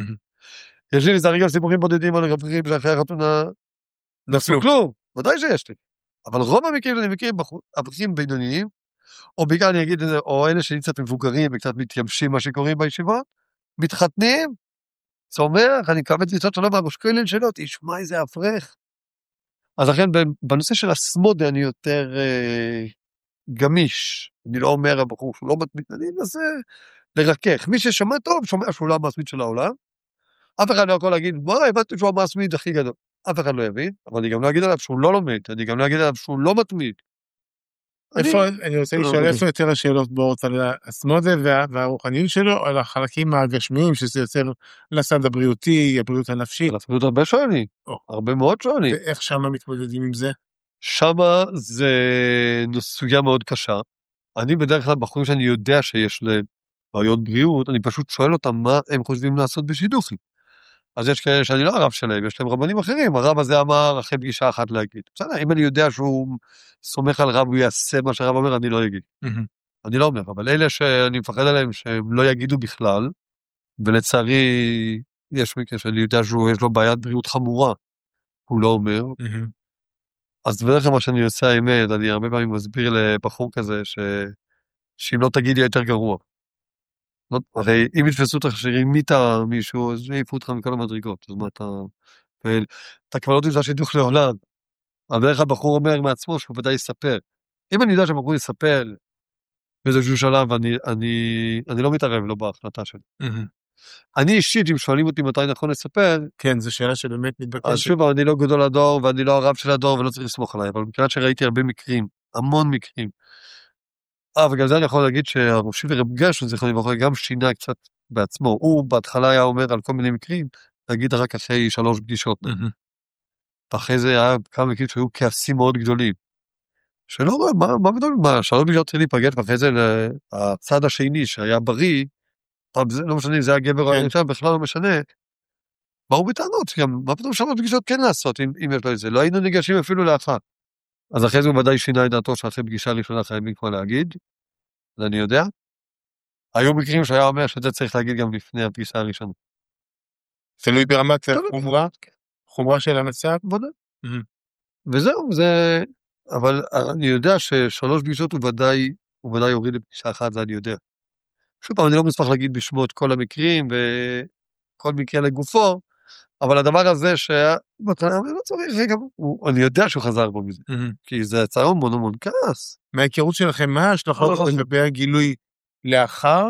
יש לי לזה סיפורים בודדים על אברכים שאחרי החתונה נפלו כלום, ודאי שיש לי. אבל רוב המקרים אני מכיר אברכים בינוניים, או בעיקר אני אגיד את זה, או אלה שנצאת מבוגרים וקצת מתייבשים מה שקוראים בישיבות, מתחתנים, צומח, אני מקבל תריצות שלו והמושקלן שלו, תשמע איזה אברך. אז לכן בנושא של הסמודה אני יותר אה, גמיש, אני לא אומר הבחור שהוא לא מתמיד, אני אנסה לרכך. מי ששומע טוב, שומע שהוא לא המסמיד של העולם, אף אחד לא יכול להגיד, בואי, הבנתי שהוא המסמיד הכי גדול. אף אחד לא יבין, אבל אני גם לא אגיד עליו שהוא לא לומד, אני גם לא אגיד עליו שהוא לא מתמיד. איפה, אני רוצה לשאול איפה יותר השאלות באות על הסמודה והרוחניות שלו, או על החלקים הגשמיים, שזה יותר לצד הבריאותי, הבריאות הנפשית. הבריאות הרבה שואלים, הרבה מאוד שואלים. ואיך שמה מתמודדים עם זה? שמה זה סוגיה מאוד קשה. אני בדרך כלל בחורים שאני יודע שיש להם בעיות בריאות, אני פשוט שואל אותם מה הם חושבים לעשות בשידוכים. אז יש כאלה שאני לא הרב שלהם, יש להם רבנים אחרים, הרב הזה אמר אחרי פגישה אחת להגיד. בסדר, אם אני יודע שהוא סומך על רב, הוא יעשה מה שהרב אומר, אני לא אגיד. אני לא אומר, אבל אלה שאני מפחד עליהם שהם לא יגידו בכלל, ולצערי יש מקרה שאני יודע שיש לו בעיית בריאות חמורה, הוא לא אומר. אז בדרך כלל מה שאני עושה האמת, אני הרבה פעמים מסביר לבחור כזה, שאם לא תגיד לי יותר גרוע. הרי אם יתפסו אותך שרימית מישהו, אז יעיפו אותך מכל המדרגות. זאת אומרת, אתה כבר לא תמצא שידוך לעולם. אבל דרך הבחור אומר מעצמו שהוא ודאי יספר. אם אני יודע שהבחור יספר באיזשהו שלב, אני לא מתערב לו בהחלטה שלי. אני אישית, אם שואלים אותי מתי נכון לספר, כן, זו שאלה שבאמת מתבקשת. אז שוב, אני לא גדול הדור, ואני לא הרב של הדור, ולא צריך לסמוך עליי, אבל מכיוון שראיתי הרבה מקרים, המון מקרים, אה, וגם זה אני יכול להגיד שהראשי ורב גרשון, זכרון לברכה, גם שינה קצת בעצמו. הוא בהתחלה היה אומר על כל מיני מקרים, להגיד רק אחרי שלוש פגישות. ואחרי זה היה כמה מקרים שהיו כעסים מאוד גדולים. שלא, מה, מה גדול, מה, שלוש פגישות צריכים להיפגש, ואחרי זה הצד השני שהיה בריא, לא משנה, זה היה גבר או אישה, בכלל לא משנה. באו בטענות, גם, מה פתאום שלוש פגישות כן לעשות, אם, אם יש לו את זה? לא היינו ניגשים אפילו לאחת. אז אחרי זה הוא ודאי שינה את דעתו שאחרי פגישה ראשונה חייבים כבר להגיד, זה אני יודע. היו מקרים שהיה אומר שזה צריך להגיד גם לפני הפגישה הראשונה. תלוי ברמת חומרה, חומרה של המצב. ודאי. וזהו, זה, אבל אני יודע ששלוש פגישות הוא ודאי, הוא ודאי יוריד לפגישה אחת, זה אני יודע. שוב פעם, אני לא מוסמך להגיד בשמות כל המקרים, וכל מקרה לגופו, אבל הדבר הזה שהיה, לא צריך, רגע, אני יודע שהוא חזר בו מזה, כי זה יצא המון המון כעס. מההיכרות שלכם, מה ההשלכות לגבי הגילוי לאחר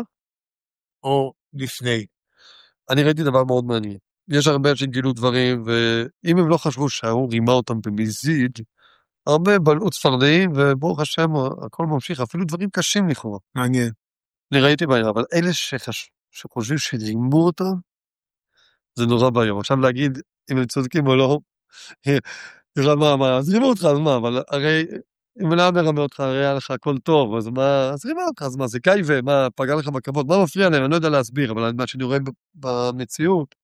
או לפני? אני ראיתי דבר מאוד מעניין. יש הרבה שגילו דברים, ואם הם לא חשבו שההוא רימה אותם במזיד, הרבה בלעו צפרדעים, וברוך השם, הכל ממשיך, אפילו דברים קשים לכאורה. מעניין. אני ראיתי בעיה, אבל אלה שחש... שחושבים שרימו אותם, זה נורא בעיה. עכשיו להגיד, אם הם צודקים או לא, תראה מה, מה, אז רימו אותך, אז מה, אבל הרי, אם לא מרמה אותך, הרי היה לך הכל טוב, אז מה, אז רימה אותך, אז מה, זה קייבה, מה, פגע לך בכבוד, מה מפריע להם, אני לא יודע להסביר, אבל מה שאני רואה במציאות,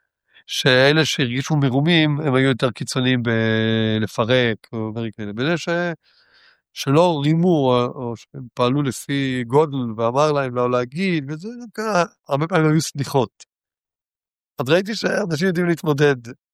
שאלה שהרגישו מרומים, הם היו יותר קיצוניים בלפרק, או דברים כאלה, בזה ש... שלא רימו, או, או שהם פעלו לפי גודל, ואמר להם לא להגיד, וזה דווקא, הרבה פעמים היו סליחות. אז ראיתי שאנשים יודעים להתמודד.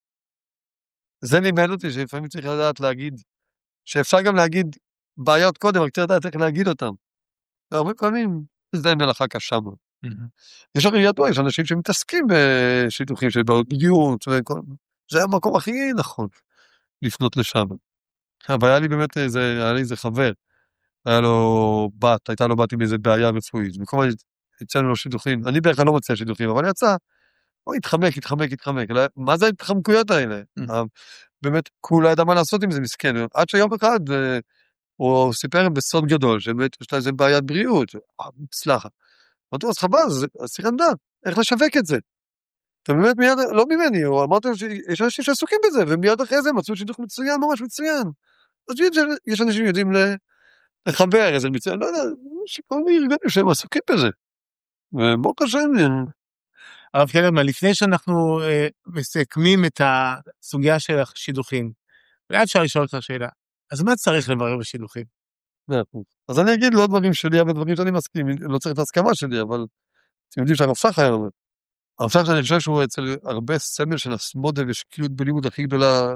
זה לימד אותי שלפעמים צריך לדעת להגיד, שאפשר גם להגיד בעיות קודם, אבל צריך לדעת איך להגיד אותם. והרבה פעמים זה מלאכה קשה מאוד. יש הרי ידוע, יש אנשים שמתעסקים בשיתוחים של בעיות בדיוק, זה המקום הכי נכון לפנות לשם. אבל היה לי באמת איזה, היה לי איזה חבר, היה לו בת, הייתה לו בת עם איזה בעיה רפואית, במקום יצאנו לו שיתוחים, אני בערך לא מוצא שיתוחים, אבל יצא, הוא התחמק, התחמק, התחמק, מה זה ההתחמקויות האלה? באמת, כולה ידע מה לעשות עם זה מסכן, עד שיום אחד, הוא סיפר בסוד גדול, שבאמת יש לה איזה בעיית בריאות, סלחה. אמרתי, אז חבל, אז צריך לדעת, איך לשווק את זה. ובאמת מיד, לא ממני, הוא אמרתי שיש אנשים שעסוקים בזה, ומיד אחרי זה מצאו שיתוך מצוין, ממש מצוין. אז יש אנשים יודעים לחבר איזה מצוין, לא יודע, שכל מיני ארגונים שהם עסוקים בזה. וברוך השם, הרב קלמן, לפני שאנחנו אה, מסכמים את הסוגיה של השידוכים, אולי אפשר לשאול אותך שאלה, אז מה צריך לברר בשידוכים? אז אני אגיד לא דברים שלי, אבל דברים שאני מסכים, לא צריך את ההסכמה שלי, אבל אתם יודעים שהרב שך היה אומר. הרב שך שאני חושב שהוא אצל הרבה סמל של הסמודה ושקיעות בלימוד הכי גדולה,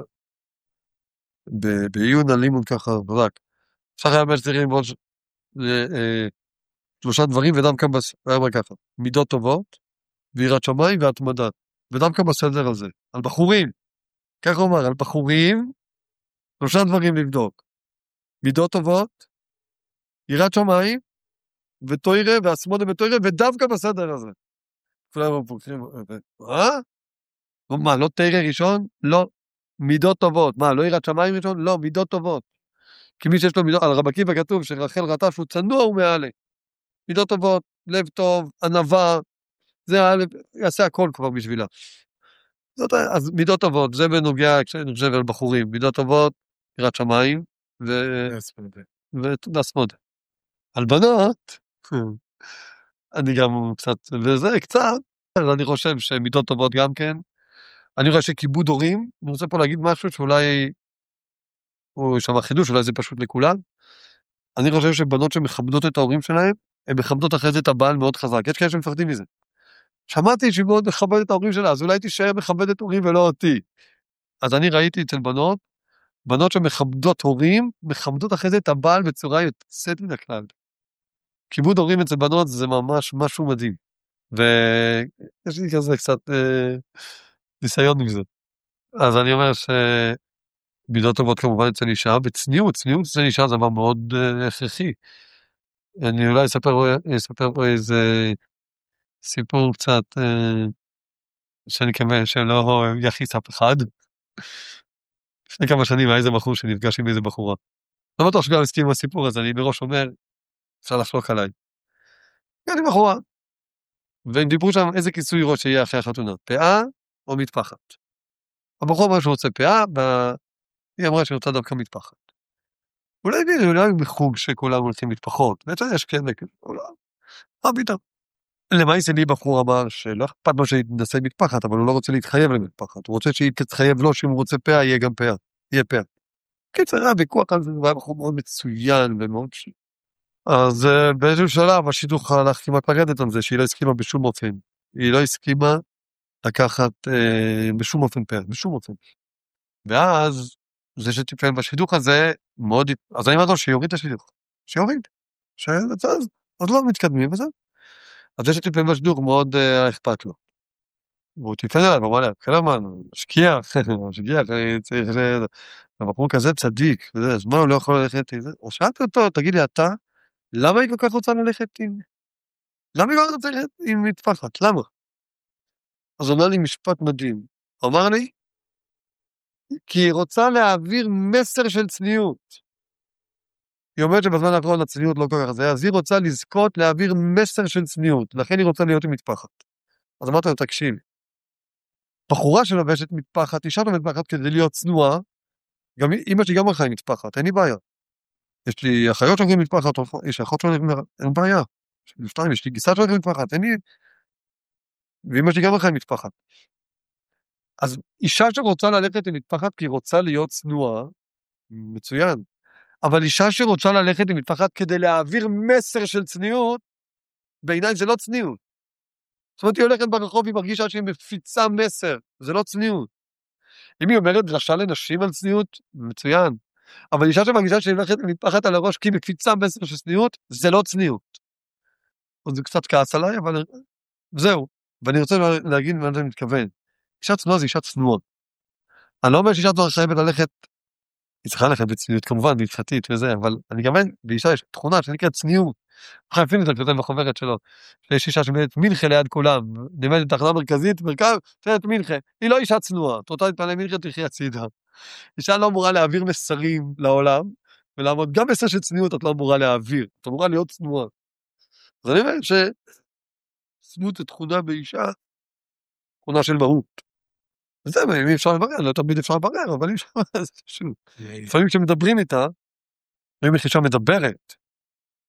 בעיון הלימוד ככה, רק. שך היה אומר שצריך ללמוד שלושה דברים, ודווקא היה אומר ככה, מידות טובות, ויראת שמיים והתמדה, ודווקא בסדר הזה, על בחורים, כך הוא אומר, על בחורים, שלושה דברים לבדוק, מידות טובות, יראת שמיים, ותוירה, והסמודה ותוירה, ודווקא בסדר הזה. מה? מה, לא תירה ראשון? לא. מידות טובות. מה, לא יראת שמיים ראשון? לא, מידות טובות. כי מי שיש לו מידות, על רבי עקיבא כתוב שרחל ראתה שהוא צנוע ומעלה. מידות טובות, לב טוב, ענווה, זה יעשה הכל כבר בשבילה. זאת, אז מידות טובות, זה בנוגע, כשאני חושב על בחורים, מידות טובות, יראת שמיים, ו... והסמודה. על בנות, אני גם קצת, וזה קצת, אז אני חושב שמידות טובות גם כן. אני רואה שכיבוד הורים, אני רוצה פה להגיד משהו שאולי, או שם החידוש, אולי זה פשוט לכולם. אני חושב שבנות שמכבדות את ההורים שלהם, הן מכבדות אחרי זה את הבעל מאוד חזק. יש כאלה שמפחדים מזה. שמעתי שהיא מאוד מכבדת את ההורים שלה, אז אולי תישאר מכבדת הורים ולא אותי. אז אני ראיתי אצל בנות, בנות שמכבדות הורים, מכבדות אחרי זה את הבעל בצורה יוצאת מן הכלל. כיבוד הורים אצל בנות זה ממש משהו מדהים. ויש לי כזה קצת אה, ניסיון עם זה. אז אני אומר שמידות טובות כמובן אצל אישה, בצניעות, צניעות אצל אישה זה דבר מאוד אה, הכרחי. אני אולי אספר, אספר פה איזה סיפור קצת, אה, שאני מקווה שלא יכעיס אף אחד. לפני כמה שנים היה איזה בחור שנפגש עם איזה בחורה. לא בטוח שגם הסכים עם הסיפור הזה, אני בראש אומר, אפשר לחלוק עליי. אני בחורה. והם דיברו שם איזה כיסוי ראש שיהיה אחרי החתונה, פאה או מטפחת. הבחור אמר שהוא רוצה פאה, והיא אמרה שהיא רוצה דווקא מטפחת. אולי הבינו, אולי בחוג שכולם הולכים מטפחות, ואתה יש כן, אולי, מה פתאום? למעשה לי בחור אמר שלא אכפת לו שיתנסה מטפחת, אבל הוא לא רוצה להתחייב למטפחת, הוא רוצה שהיא תתחייב לו שאם הוא רוצה פאה, יהיה גם פאה, יהיה פאה. קיצר, היה ויכוח על זה, והיה בחור מאוד מצוין ומאוד ש... אז באיזשהו שלב השידוך הלך כמעט לרדת על זה, שהיא לא הסכימה בשום אופן. היא לא הסכימה לקחת אה, בשום אופן פאה, בשום אופן. ואז זה שטיפל בשידוך הזה, מאוד... אז אני אמרתי לו שיוריד את השידוך. שיוריד. אז, אז לא מתקדמים וזה. אז זה שטיפל בשידוך מאוד אה, אכפת לו. והוא טיפל עליו, הוא אמר לה, קלמן, משקיע, משקיע, צריך... הבחור כזה צדיק, וזה, אז מה הוא לא יכול ללכת עם זה? או שאלתי אותו, תגיד לי, אתה, למה היא כל כך רוצה ללכת עם... למה היא לא רוצה ללכת עם מטפחת? למה? אז הוא אומר לי משפט מדהים. הוא אמר לי, כי היא רוצה להעביר מסר של צניעות. היא אומרת שבזמן האחרון הצניעות לא כל כך זה, אז היא רוצה לזכות להעביר מסר של צניעות, לכן היא רוצה להיות עם מטפחת. אז אמרתי לו, תקשיב, בחורה שלובשת מטפחת, אישה לו מטפחת כדי להיות צנועה, גם אמא שלי גם הולכה עם מטפחת, אין לי בעיה. יש לי אחיות שהולכים עם מטפחת, יש אחות שהולכים, אין בעיה. שתיים, יש לי גיסה שהולכים עם מטפחת, אין לי... ואמא שלי גם הולכה עם מטפחת. אז אישה שרוצה ללכת עם מטפחת כי היא רוצה להיות צנועה, מצוין. אבל אישה שרוצה ללכת עם מטפחת כדי להעביר מסר של צניעות, בעיניי זה לא צניעות. זאת אומרת, היא הולכת ברחוב, היא מרגישה שהיא מפיצה מסר, זה לא צניעות. אם היא אומרת דרשה לנשים על צניעות, מצוין. אבל אישה שמרגישה שהיא הולכת עם מטפחת על הראש כי היא מפיצה מסר של צניעות, זה לא צניעות. אז זה קצת כעס עליי, אבל זהו. ואני רוצה להגיד מה אני מתכוון. אישה צנועה זה אישה צנועה. אני לא אומר שאישה צנועה חייבת ללכת, היא צריכה ללכת בצניעות כמובן, בהתחתית וזה, אבל אני גם באישה יש תכונה שנקראת צניעות. חייבים את זה כותב בחוברת שלו. יש אישה שמלת מנחה ליד כולם, נמדת תחנה מרכזית, מרכב, תלת מנחה. היא לא אישה צנועה, תודה להתפעלה מנחה תלכי הצידה. אישה לא אמורה להעביר מסרים לעולם, ולעמוד גם מסר של צניעות את לא אמורה להעביר, את אמורה להיות צנועה. אז אני אומר שצניעות זה תכונה באישה, תכונה של מהות. וזה, אם אפשר לברר, לא תמיד אפשר לברר, אבל אם אפשר, זה פשוט. לפעמים כשמדברים איתה, אם אישה מדברת,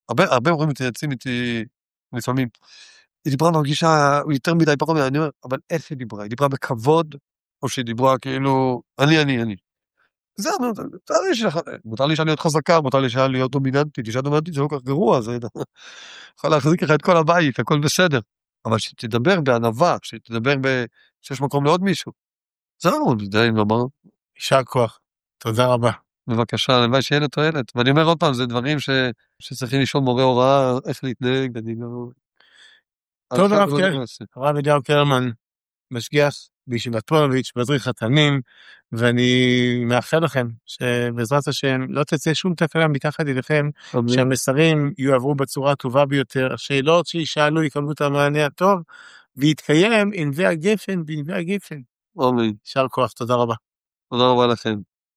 הרבה, הרבה הורים מתייעצים איתי לפעמים. היא דיברה מרגישה יותר מדי פחות מדי, אני אומר, אבל איך היא דיברה? היא דיברה בכבוד, או שהיא דיברה כאילו, אני, אני, אני. זה, מותר לי שלך, מותר לי להיות חזקה, מותר לי להיות דומיננטית, אישה דומיננטית זה לא כך גרוע, זה יכול להחזיק לך את כל הבית, הכל בסדר. אבל שתדבר בענווה, שתדבר ב... שיש מקום לעוד מישהו. זהו, די לומר. יישר כוח. תודה רבה. בבקשה, הלוואי שיהיה לתועלת. ואני אומר עוד פעם, זה דברים ש... שצריכים לשאול מורה הוראה, איך להתנהג, אני לא... טוב, הרב קר... הרב אליהו קרמן, משגיח בישיבת פוניבז', מדריך חתנים, ואני מאחל לכם שבעזרת השם לא תצא שום תקלה מתחת ידיכם, שהמסרים יועברו בצורה הטובה ביותר, השאלות שישאלו יקבלו את המענה הטוב, ויתקיים ענבי הגפן בענבי הגפן. אמן. יישר כוח, תודה רבה. תודה רבה לכם.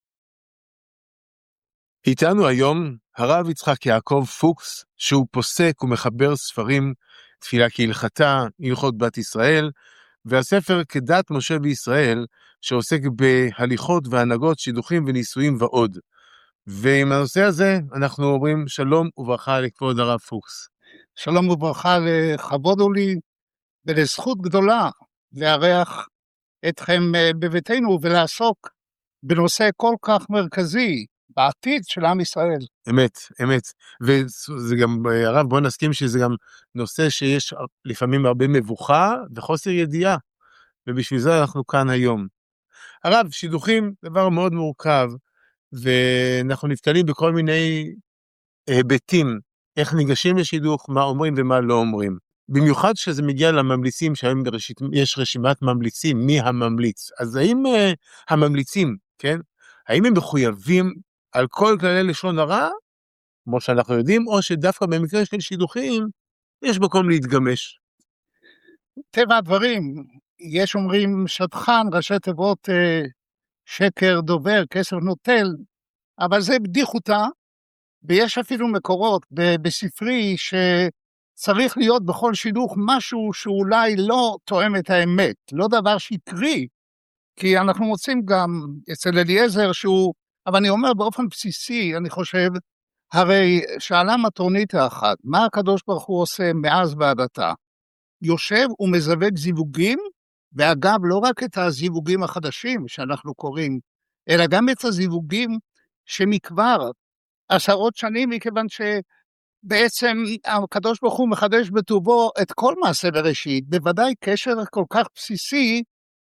איתנו היום הרב יצחק יעקב פוקס, שהוא פוסק ומחבר ספרים, תפילה כהלכתה, הלכות בת ישראל, והספר כדת משה בישראל, שעוסק בהליכות והנהגות, שידוכים וניסויים ועוד. ועם הנושא הזה אנחנו אומרים שלום וברכה לכבוד הרב פוקס. שלום וברכה, לכבוד הוא לי ולזכות גדולה לארח אתכם בביתנו ולעסוק בנושא כל כך מרכזי בעתיד של עם ישראל. אמת, אמת. וזה גם, הרב, בוא נסכים שזה גם נושא שיש לפעמים הרבה מבוכה וחוסר ידיעה, ובשביל זה אנחנו כאן היום. הרב, שידוכים דבר מאוד מורכב, ואנחנו נתקלים בכל מיני היבטים, איך ניגשים לשידוך, מה אומרים ומה לא אומרים. במיוחד שזה מגיע לממליצים, שהיום בראשית, יש רשימת ממליצים, מי הממליץ. אז האם uh, הממליצים, כן? האם הם מחויבים על כל כללי לשון הרע, כמו שאנחנו יודעים, או שדווקא במקרה של שידוכים, יש מקום להתגמש? טבע הדברים, יש אומרים שטחן, ראשי תיבות אה, שקר דובר, כסף נוטל, אבל זה בדיחותא, ויש אפילו מקורות ב- בספרי שצריך להיות בכל שידוך משהו שאולי לא תואם את האמת, לא דבר שקרי, כי אנחנו מוצאים גם אצל אליעזר שהוא, אבל אני אומר באופן בסיסי, אני חושב, הרי שאלה מטרונית האחת, מה הקדוש ברוך הוא עושה מאז ועד עתה? יושב ומזווג זיווגים, ואגב לא רק את הזיווגים החדשים שאנחנו קוראים, אלא גם את הזיווגים שמכבר עשרות שנים, מכיוון שבעצם הקדוש ברוך הוא מחדש בטובו את כל מעשה בראשית, בוודאי קשר כל כך בסיסי,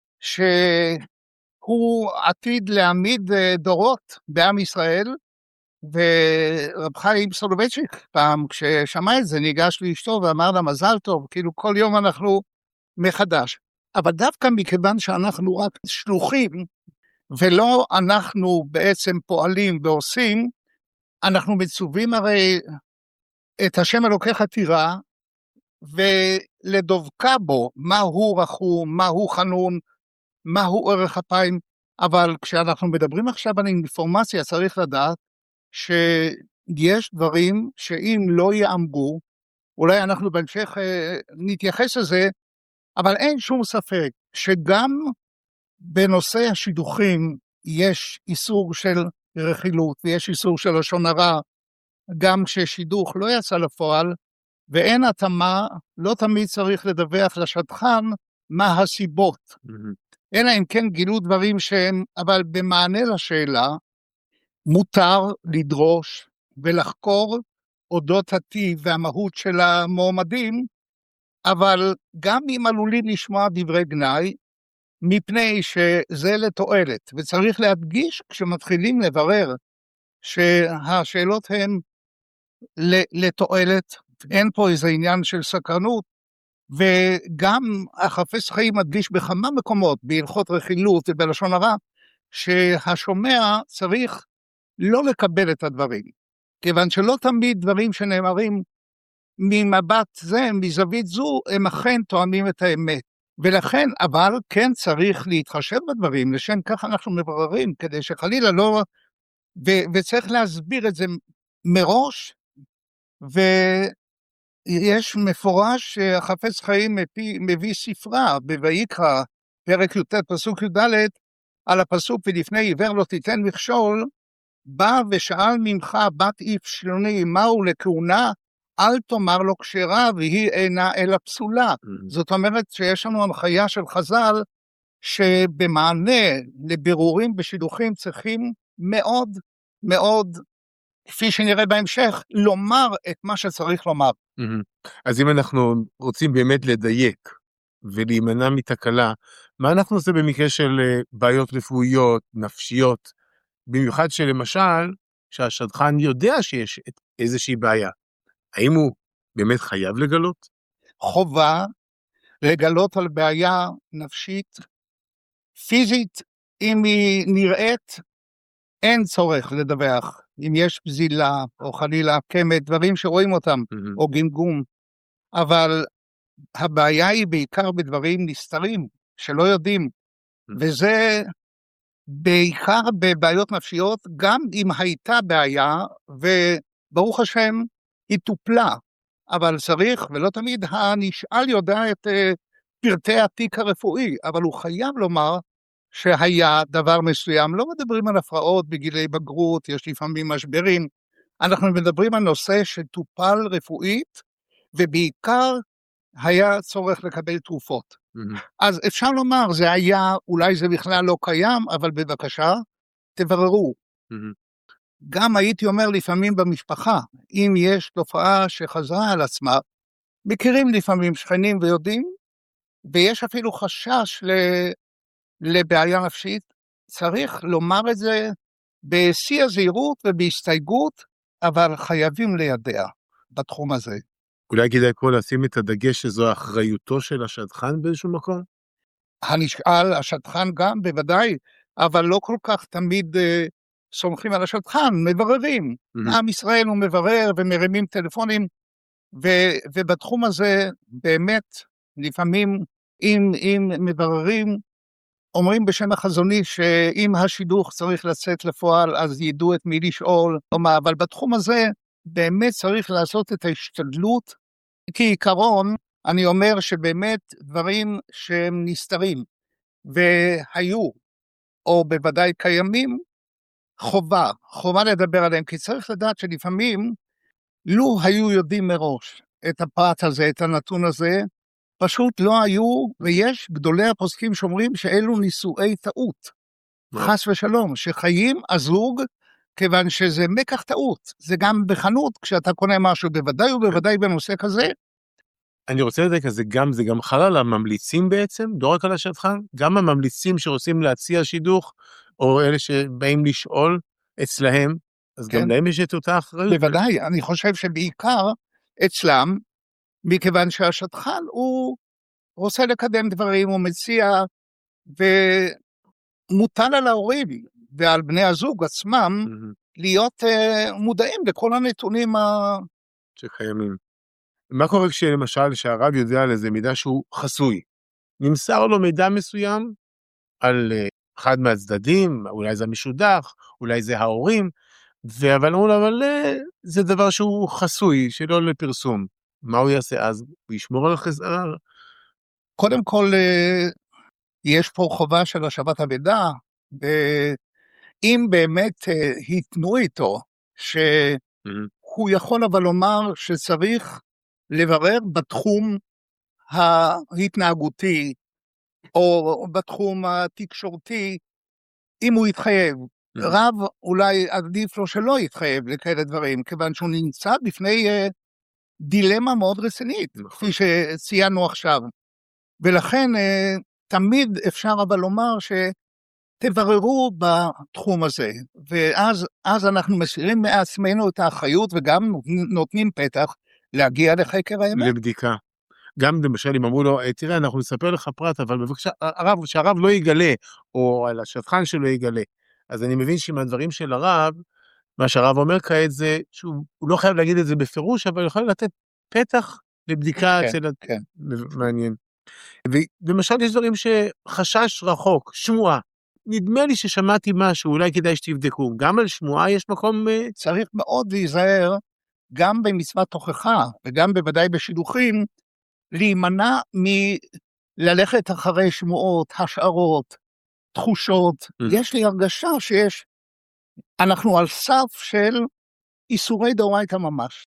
שהוא עתיד להעמיד דורות בעם ישראל, ורב חיים סולובייצ'יק פעם כששמע את זה ניגש לאשתו ואמר לה מזל טוב, כאילו כל יום אנחנו מחדש. אבל דווקא מכיוון שאנחנו רק שלוחים, ולא אנחנו בעצם פועלים ועושים, אנחנו מצווים הרי את השם אלוקיך תירא, ולדבקה בו מהו רחום, מהו חנון, מהו אורך אפיים, אבל כשאנחנו מדברים עכשיו על אינפורמציה צריך לדעת, שיש דברים שאם לא יאמרו, אולי אנחנו בהמשך אה, נתייחס לזה, אבל אין שום ספק שגם בנושא השידוכים יש איסור של רכילות ויש איסור של לשון הרע, גם כששידוך לא יצא לפועל, ואין התאמה, לא תמיד צריך לדווח לשטחן מה הסיבות. Mm-hmm. אלא אם כן גילו דברים שהם, אבל במענה לשאלה, מותר לדרוש ולחקור אודות הטיב והמהות של המועמדים, אבל גם אם עלולים לשמוע דברי גנאי, מפני שזה לתועלת, וצריך להדגיש כשמתחילים לברר שהשאלות הן לתועלת, אין פה איזה עניין של סקרנות, וגם החפץ חיים מדגיש בכמה מקומות, בהלכות רכילות ובלשון הרע, שהשומע צריך לא לקבל את הדברים, כיוון שלא תמיד דברים שנאמרים ממבט זה, מזווית זו, הם אכן תואמים את האמת. ולכן, אבל כן צריך להתחשב בדברים, לשם כך אנחנו מבררים, כדי שחלילה לא, ו- וצריך להסביר את זה מראש, ויש מפורש שהחפץ חיים מביא, מביא ספרה, בויקרא, פרק י"ט פסוק י"ד, על הפסוק ולפני עיוור לא תיתן מכשול, בא ושאל ממך בת איף שלוני, מהו לכהונה אל תאמר לו כשרה והיא אינה אלא פסולה. זאת אומרת שיש לנו הנחיה של חז"ל, שבמענה לבירורים בשידוכים צריכים מאוד מאוד, כפי שנראה בהמשך, לומר את מה שצריך לומר. אז אם אנחנו רוצים באמת לדייק ולהימנע מתקלה, מה אנחנו עושים במקרה של בעיות רפואיות, נפשיות, במיוחד שלמשל, שהשדכן יודע שיש איזושהי בעיה, האם הוא באמת חייב לגלות? חובה לגלות על בעיה נפשית, פיזית, אם היא נראית, אין צורך לדווח. אם יש פזילה, או חלילה קמת, דברים שרואים אותם, mm-hmm. או גמגום. אבל הבעיה היא בעיקר בדברים נסתרים, שלא יודעים. Mm-hmm. וזה בעיקר בבעיות נפשיות, גם אם הייתה בעיה, וברוך השם, היא טופלה. אבל צריך, ולא תמיד הנשאל יודע את uh, פרטי התיק הרפואי, אבל הוא חייב לומר, שהיה דבר מסוים, לא מדברים על הפרעות בגילי בגרות, יש לפעמים משברים, אנחנו מדברים על נושא שטופל רפואית, ובעיקר היה צורך לקבל תרופות. Mm-hmm. אז אפשר לומר, זה היה, אולי זה בכלל לא קיים, אבל בבקשה, תבררו. Mm-hmm. גם הייתי אומר לפעמים במשפחה, אם יש תופעה שחזרה על עצמה, מכירים לפעמים שכנים ויודעים, ויש אפילו חשש ל... לבעיה נפשית, צריך לומר את זה בשיא הזהירות ובהסתייגות, אבל חייבים לידע בתחום הזה. אולי כדאי כל לשים את הדגש שזו אחריותו של השדכן באיזשהו מקום? הנשאל, השדכן גם בוודאי, אבל לא כל כך תמיד uh, סומכים על השדכן, מבררים. Mm-hmm. עם ישראל הוא מברר ומרימים טלפונים, ו- ובתחום הזה באמת לפעמים אם, אם מבררים, אומרים בשם החזוני שאם השידוך צריך לצאת לפועל, אז ידעו את מי לשאול, אבל בתחום הזה באמת צריך לעשות את ההשתדלות, כעיקרון אני אומר שבאמת דברים שהם נסתרים, והיו, או בוודאי קיימים, חובה, חובה לדבר עליהם, כי צריך לדעת שלפעמים, לו היו יודעים מראש את הפרט הזה, את הנתון הזה, פשוט לא היו, ויש גדולי הפוסקים שאומרים שאלו נישואי טעות, חס ושלום, שחיים הזוג, כיוון שזה מקח טעות, זה גם בחנות, כשאתה קונה משהו, בוודאי ובוודאי בנושא כזה. אני רוצה לדעת, זה גם, זה גם חל על הממליצים בעצם, לא רק על השדכן, גם הממליצים שרוצים להציע שידוך, או אלה שבאים לשאול אצלהם, אז כן. גם להם יש את אותה אחריות. בוודאי, אני חושב שבעיקר אצלם, מכיוון שהשדכן הוא רוצה לקדם דברים, הוא מציע, ומוטל על ההורים ועל בני הזוג עצמם, mm-hmm. להיות uh, מודעים לכל הנתונים ה... שקיימים. מה קורה כשלמשל שהרב יודע על איזה מידע שהוא חסוי? נמסר לו מידע מסוים על uh, אחד מהצדדים, אולי זה המשודך, אולי זה ההורים, אבל, אבל uh, זה דבר שהוא חסוי, שלא לפרסום. מה הוא יעשה אז? הוא ישמור על החזרה? קודם כל, יש פה חובה של השבת המידע, ואם באמת התנו איתו, שהוא יכול אבל לומר שצריך לברר בתחום ההתנהגותי, או בתחום התקשורתי, אם הוא יתחייב. רב אולי עדיף לו שלא יתחייב לכאלה דברים, כיוון שהוא נמצא בפני... דילמה מאוד רצינית, כפי שציינו עכשיו. ולכן תמיד אפשר אבל לומר שתבררו בתחום הזה, ואז אז אנחנו מסירים מעצמנו את האחריות, וגם נותנים פתח להגיע לחקר האמת. לבדיקה. גם למשל אם אמרו לו, תראה, אנחנו נספר לך פרט, אבל בבקשה, הרב, שהרב לא יגלה, או על השדכן שלו יגלה. אז אני מבין שעם הדברים של הרב, מה שהרב אומר כעת זה, שהוא לא חייב להגיד את זה בפירוש, אבל יכול לתת פתח לבדיקה כן, אצל... כן. מעניין. ולמשל יש דברים שחשש רחוק, שמועה. נדמה לי ששמעתי משהו, אולי כדאי שתבדקו. גם על שמועה יש מקום... צריך מאוד להיזהר, גם במצוות תוכחה, וגם בוודאי בשידוכים, להימנע מללכת אחרי שמועות, השערות, תחושות. Mm. יש לי הרגשה שיש... אנחנו על סף של איסורי דאורייתא ממש.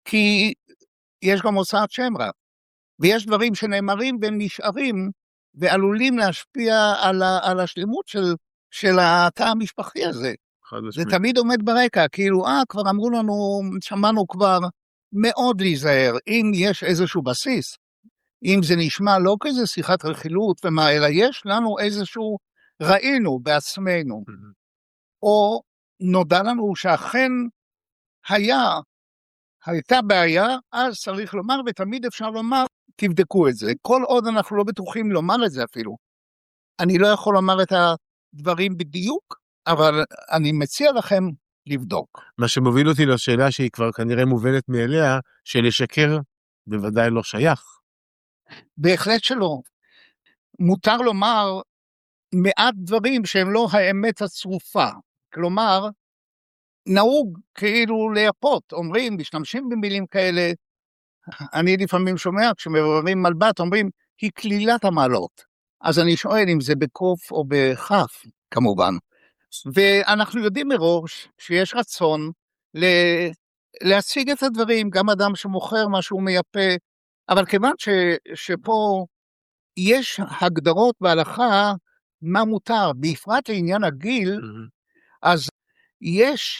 כי יש גם הוצאת שם רע, ויש דברים שנאמרים והם נשארים, ועלולים להשפיע על, ה, על השלמות של, של התא המשפחתי הזה. זה תמיד עומד ברקע, כאילו, אה, כבר אמרו לנו, שמענו כבר מאוד להיזהר, אם יש איזשהו בסיס, אם זה נשמע לא כזה שיחת רכילות ומה, אלא יש לנו איזשהו, ראינו בעצמנו, או נודע לנו שאכן היה, הייתה בעיה, אז צריך לומר, ותמיד אפשר לומר, תבדקו את זה. כל עוד אנחנו לא בטוחים לומר את זה אפילו. אני לא יכול לומר את הדברים בדיוק, אבל אני מציע לכם לבדוק. מה שמוביל אותי לשאלה שהיא כבר כנראה מובנת מאליה, שלשקר בוודאי לא שייך. בהחלט שלא. מותר לומר מעט דברים שהם לא האמת הצרופה. כלומר, נהוג כאילו לייפות, אומרים, משתמשים במילים כאלה, אני לפעמים שומע, כשמבררים מלבט, אומרים, היא כלילת המעלות. אז אני שואל אם זה בקוף או בחף, כמובן. ואנחנו יודעים מראש שיש רצון ל- להציג את הדברים, גם אדם שמוכר משהו מייפה, אבל כיוון ש- שפה יש הגדרות בהלכה מה מותר, בפרט לעניין הגיל, אז יש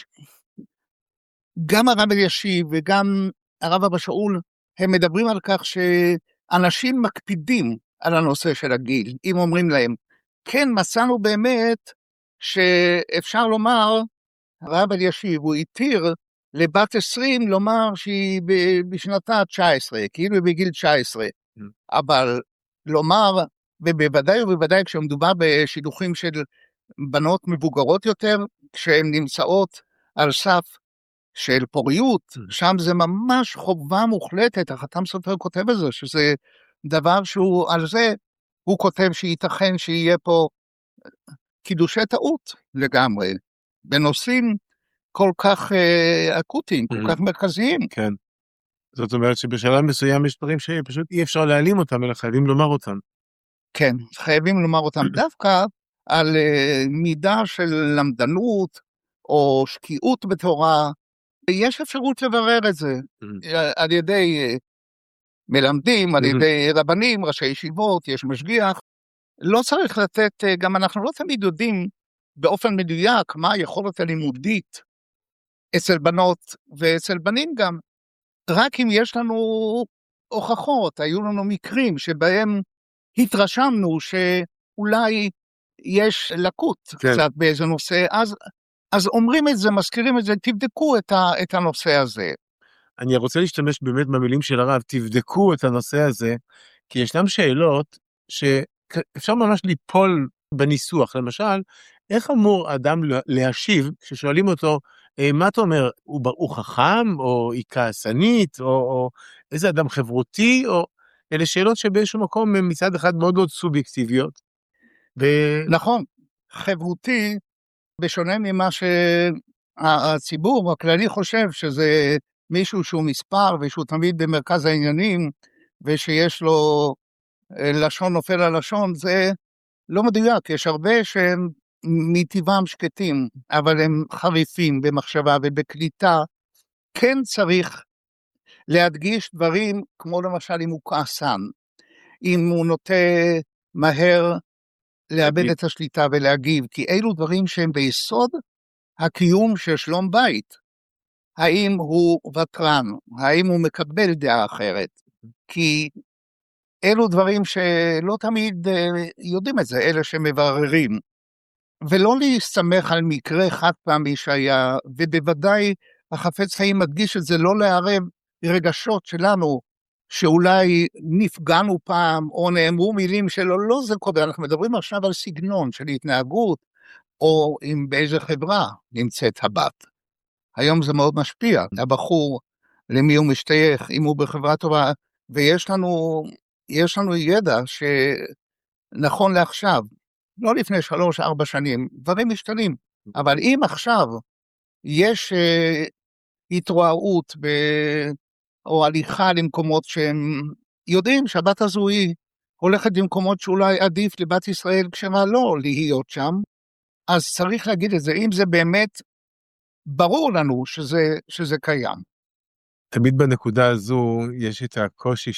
גם הרב אלישיב וגם הרב אבא שאול, הם מדברים על כך שאנשים מקפידים על הנושא של הגיל, אם אומרים להם, כן מצאנו באמת שאפשר לומר, הרב אלישיב הוא התיר לבת עשרים לומר שהיא בשנתה תשע עשרה, כאילו בגיל תשע עשרה, אבל לומר, ובוודאי ובוודאי כשמדובר בשידוכים של בנות מבוגרות יותר, כשהן נמצאות על סף של פוריות, שם זה ממש חובה מוחלטת, החתם סופר כותב את זה, שזה דבר שהוא, על זה הוא כותב שייתכן שיהיה פה קידושי טעות לגמרי, בנושאים כל כך אה, אקוטיים, כל כך מרכזיים. כן. זאת אומרת שבשלב מסוים יש דברים שפשוט אי אפשר להעלים אותם, אלא חייבים לומר אותם. כן, חייבים לומר אותם דווקא על אה, מידה של למדנות, או שקיעות בתורה, יש אפשרות לברר את זה, על ידי מלמדים, על ידי רבנים, ראשי ישיבות, יש משגיח, לא צריך לתת, גם אנחנו לא תמיד יודעים באופן מדויק מה היכולת הלימודית אצל בנות ואצל בנים גם, רק אם יש לנו הוכחות, היו לנו מקרים שבהם התרשמנו שאולי יש לקות כן. קצת באיזה נושא, אז אז אומרים את זה, מזכירים את זה, תבדקו את, ה, את הנושא הזה. אני רוצה להשתמש באמת במילים של הרב, תבדקו את הנושא הזה, כי ישנם שאלות שאפשר ממש ליפול בניסוח. למשל, איך אמור אדם להשיב כששואלים אותו, מה אתה אומר, הוא, הוא חכם, או היא כעסנית, או, או איזה אדם חברותי, או אלה שאלות שבאיזשהו מקום הם מצד אחד מאוד מאוד סובייקטיביות. ו... נכון, חברותי, בשונה ממה שהציבור הכללי חושב שזה מישהו שהוא מספר ושהוא תמיד במרכז העניינים ושיש לו לשון נופל על לשון, זה לא מדויק, יש הרבה שהם מטבעם שקטים, אבל הם חריפים במחשבה ובקליטה, כן צריך להדגיש דברים כמו למשל אם הוא כעסן, אם הוא נוטה מהר לאבד את השליטה ולהגיב, כי אלו דברים שהם ביסוד הקיום של שלום בית. האם הוא ותרן, האם הוא מקבל דעה אחרת, כי אלו דברים שלא תמיד יודעים את זה, אלה שמבררים, ולא להסתמך על מקרה חד פעמי שהיה, ובוודאי החפץ חיים מדגיש את זה, לא לערב רגשות שלנו, שאולי נפגענו פעם, או נאמרו מילים שלא, לא זה קודם, אנחנו מדברים עכשיו על סגנון של התנהגות, או אם באיזה חברה נמצאת הבת. היום זה מאוד משפיע, הבחור, למי הוא משתייך, אם הוא בחברה טובה, ויש לנו, יש לנו ידע שנכון לעכשיו, לא לפני שלוש, ארבע שנים, דברים משתנים, אבל אם עכשיו יש uh, התרועעות ב... או הליכה למקומות שהם יודעים שהבת הזו היא הולכת למקומות שאולי עדיף לבת ישראל כשמה לא להיות שם, אז צריך להגיד את זה, אם זה באמת ברור לנו שזה, שזה קיים. תמיד בנקודה הזו יש את הקושי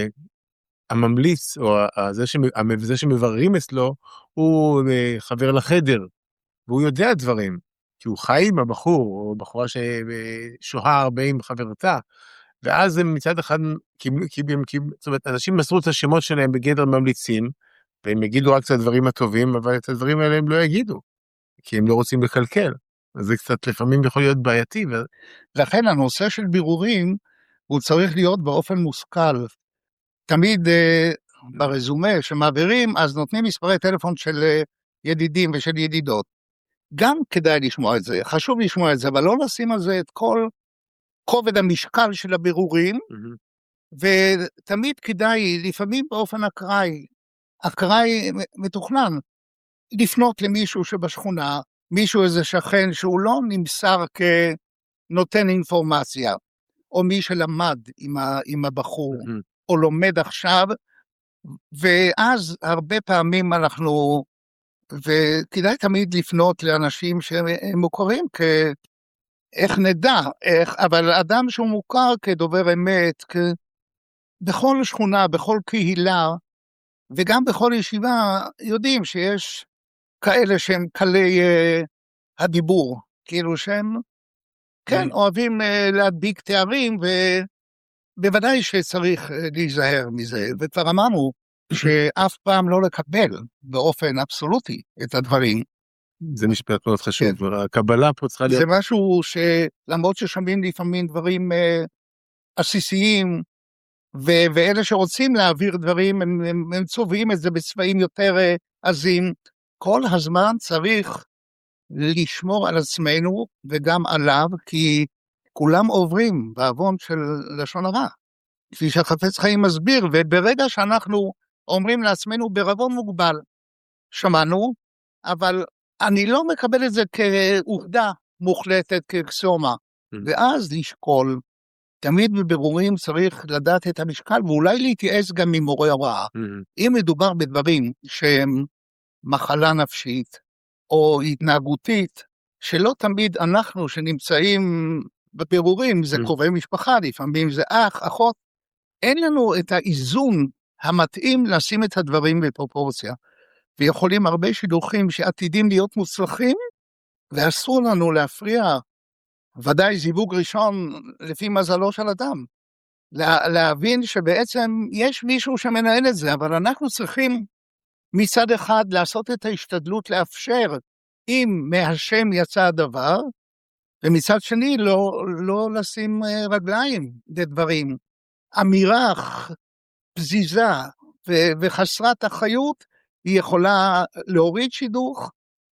שהממליץ, או זה, שמ, זה שמבררים אצלו, הוא חבר לחדר, והוא יודע דברים, כי הוא חי עם הבחור, או בחורה ששוהה הרבה עם חברתה, ואז הם מצד אחד, כי, כי, כי, זאת אומרת, אנשים מסרו את השמות שלהם בגדר ממליצים, והם יגידו רק את הדברים הטובים, אבל את הדברים האלה הם לא יגידו, כי הם לא רוצים לקלקל. אז זה קצת לפעמים יכול להיות בעייתי. ו... לכן הנושא של בירורים, הוא צריך להיות באופן מושכל. תמיד אה, ברזומה שמעבירים, אז נותנים מספרי טלפון של אה, ידידים ושל ידידות. גם כדאי לשמוע את זה, חשוב לשמוע את זה, אבל לא לשים על זה את כל כובד המשקל של הבירורים, mm-hmm. ותמיד כדאי, לפעמים באופן אקראי, אקראי מתוכנן, לפנות למישהו שבשכונה, מישהו איזה שכן שהוא לא נמסר כנותן אינפורמציה, או מי שלמד עם, ה, עם הבחור, mm-hmm. או לומד עכשיו, ואז הרבה פעמים אנחנו, וכדאי תמיד לפנות לאנשים שהם מוכרים כ... איך נדע, איך, אבל אדם שהוא מוכר כדובר אמת, כ... בכל שכונה, בכל קהילה, וגם בכל ישיבה, יודעים שיש כאלה שהם קלי uh, הדיבור, כאילו שהם, כן, אוהבים uh, להדביק תארים, ובוודאי שצריך uh, להיזהר מזה, וכבר אמרנו שאף פעם לא לקבל באופן אבסולוטי את הדברים. זה משפט מאוד חשוב, כן. הקבלה פה צריכה להיות... זה משהו שלמרות ששומעים לפעמים דברים uh, עסיסיים, ו- ואלה שרוצים להעביר דברים, הם, הם, הם צובעים את זה בצבעים יותר uh, עזים, כל הזמן צריך לשמור על עצמנו וגם עליו, כי כולם עוברים בעוון של לשון הרע, כפי שהחפץ חיים מסביר, וברגע שאנחנו אומרים לעצמנו בעוון מוגבל, שמענו, אבל אני לא מקבל את זה כעובדה מוחלטת, כאקסיומה, mm-hmm. ואז לשקול, תמיד בבירורים צריך לדעת את המשקל, ואולי להתייעץ גם ממורה הוראה. Mm-hmm. אם מדובר בדברים שהם מחלה נפשית, או התנהגותית, שלא תמיד אנחנו שנמצאים בבירורים, זה mm-hmm. קרובי משפחה, לפעמים זה אח, אחות, אין לנו את האיזון המתאים לשים את הדברים בפרופורציה. ויכולים הרבה שידוכים שעתידים להיות מוצלחים, ואסור לנו להפריע, ודאי זיווג ראשון לפי מזלו של אדם, לה, להבין שבעצם יש מישהו שמנהל את זה, אבל אנחנו צריכים מצד אחד לעשות את ההשתדלות לאפשר, אם מהשם יצא הדבר, ומצד שני לא, לא לשים רגליים לדברים. אמירה פזיזה ו- וחסרת אחריות, היא יכולה להוריד שידוך,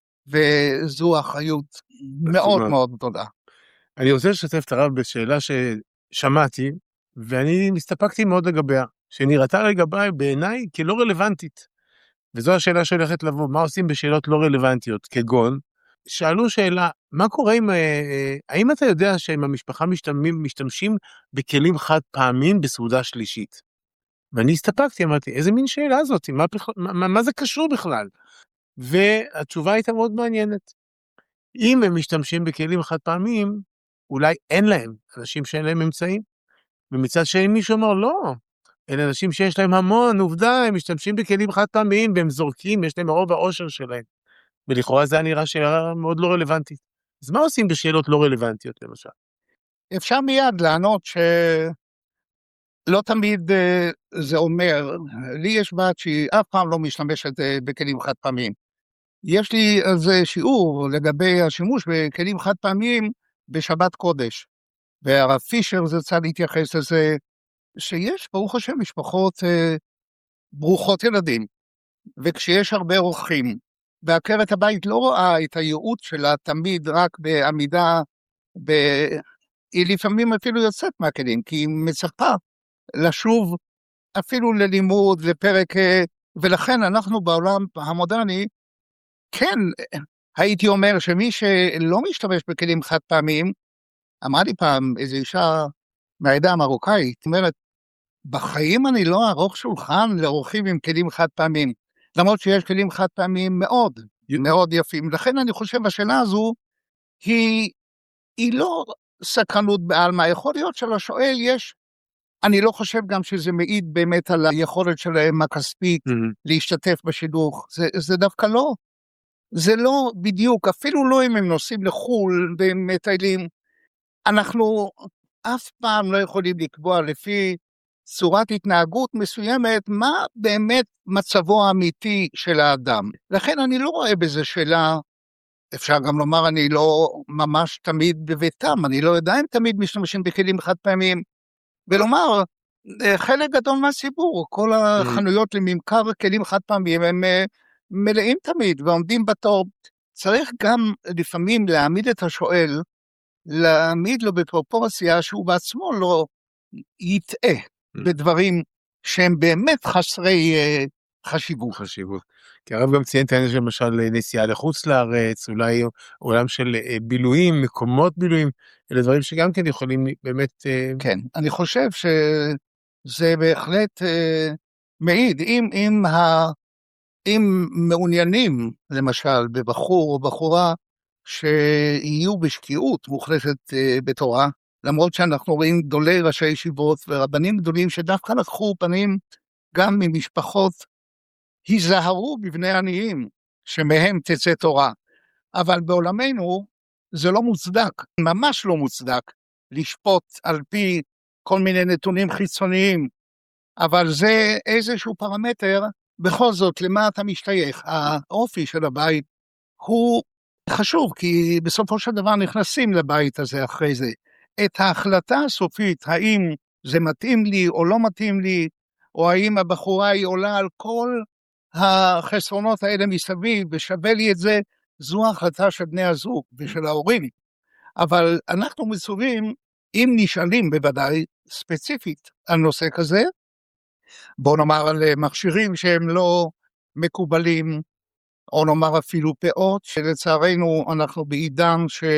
וזו אחריות מאוד מאוד גדולה. אני רוצה לשתף את הרב בשאלה ששמעתי, ואני מסתפקתי מאוד לגביה, שנראתה לגבי בעיניי כלא רלוונטית. וזו השאלה שהולכת לבוא, מה עושים בשאלות לא רלוונטיות, כגון, שאלו שאלה, מה קורה עם, האם אתה יודע שעם המשפחה משתמשים, משתמשים בכלים חד פעמים בסעודה שלישית? ואני הסתפקתי, אמרתי, איזה מין שאלה זאת? מה, מה, מה זה קשור בכלל? והתשובה הייתה מאוד מעניינת. אם הם משתמשים בכלים חד פעמים, אולי אין להם, אנשים שאין להם אמצעים. ומצד שני מישהו אומר, לא, אלה אנשים שיש להם המון, עובדה, הם משתמשים בכלים חד פעמים, והם זורקים, יש להם הרוב העושר שלהם. ולכאורה זה נראה שאלה מאוד לא רלוונטית. אז מה עושים בשאלות לא רלוונטיות, למשל? אפשר מיד לענות שלא תמיד זה אומר, לי יש בת שהיא אף פעם לא משתמשת בכלים חד פעמים. יש לי אז שיעור לגבי השימוש בכלים חד פעמים בשבת קודש. והרב פישר זה צריך להתייחס לזה, שיש ברוך השם משפחות ברוכות ילדים, וכשיש הרבה אורחים, ועקרת הבית לא רואה את הייעוד שלה תמיד רק בעמידה, ב... היא לפעמים אפילו יוצאת מהכלים, כי היא מצפה לשוב אפילו ללימוד, לפרק, ולכן אנחנו בעולם המודרני, כן, הייתי אומר שמי שלא משתמש בכלים חד פעמים, אמרה לי פעם איזו אישה מהעדה המרוקאית, אומרת, בחיים אני לא ארוך שולחן לאורחים עם כלים חד פעמים, למרות שיש כלים חד פעמים מאוד, מאוד יפים. לכן אני חושב השאלה הזו, היא, היא לא סקרנות בעלמא, יכול להיות שלשואל יש, אני לא חושב גם שזה מעיד באמת על היכולת שלהם הכספית Mhm. להשתתף בשידוך, זה, זה דווקא לא, זה לא בדיוק, אפילו לא אם הם נוסעים לחול והם מטיילים, אנחנו אף פעם לא יכולים לקבוע לפי צורת התנהגות מסוימת, מה באמת מצבו האמיתי של האדם. לכן אני לא רואה בזה שאלה, אפשר גם לומר, אני לא ממש תמיד בביתם, אני לא יודע אם תמיד משתמשים בכלים חד פעמים, ולומר, חלק גדול מהציבור, כל החנויות לממכר כלים חד פעמים, הם אה, מלאים תמיד ועומדים בתור. צריך גם לפעמים להעמיד את השואל, להעמיד לו בפרופורציה שהוא בעצמו לא יטעה בדברים שהם באמת חסרי אה, חשיבות. חשיבות. כי הרב גם ציין את העניין למשל נסיעה לחוץ לארץ, אולי עולם של אה, בילויים, מקומות בילויים, אלה דברים שגם כן יכולים באמת... אה, כן, אני חושב שזה בהחלט אה, מעיד, אם, אם, ה, אם מעוניינים, למשל, בבחור או בחורה, שיהיו בשקיעות מוחלטת אה, בתורה, למרות שאנחנו רואים גדולי ראשי ישיבות ורבנים גדולים שדווקא לקחו פנים גם ממשפחות, היזהרו בבני עניים, שמהם תצא תורה. אבל בעולמנו זה לא מוצדק, ממש לא מוצדק, לשפוט על פי כל מיני נתונים חיצוניים, אבל זה איזשהו פרמטר, בכל זאת, למה אתה משתייך? האופי של הבית הוא חשוב, כי בסופו של דבר נכנסים לבית הזה אחרי זה. את ההחלטה הסופית, האם זה מתאים לי או לא מתאים לי, או האם הבחורה היא עולה על כל החסרונות האלה מסביב, ושווה לי את זה, זו ההחלטה של בני הזוג ושל ההורים. אבל אנחנו מצווים, אם נשאלים בוודאי ספציפית על נושא כזה, בוא נאמר על מכשירים שהם לא מקובלים, או נאמר אפילו פאות, שלצערנו אנחנו בעידן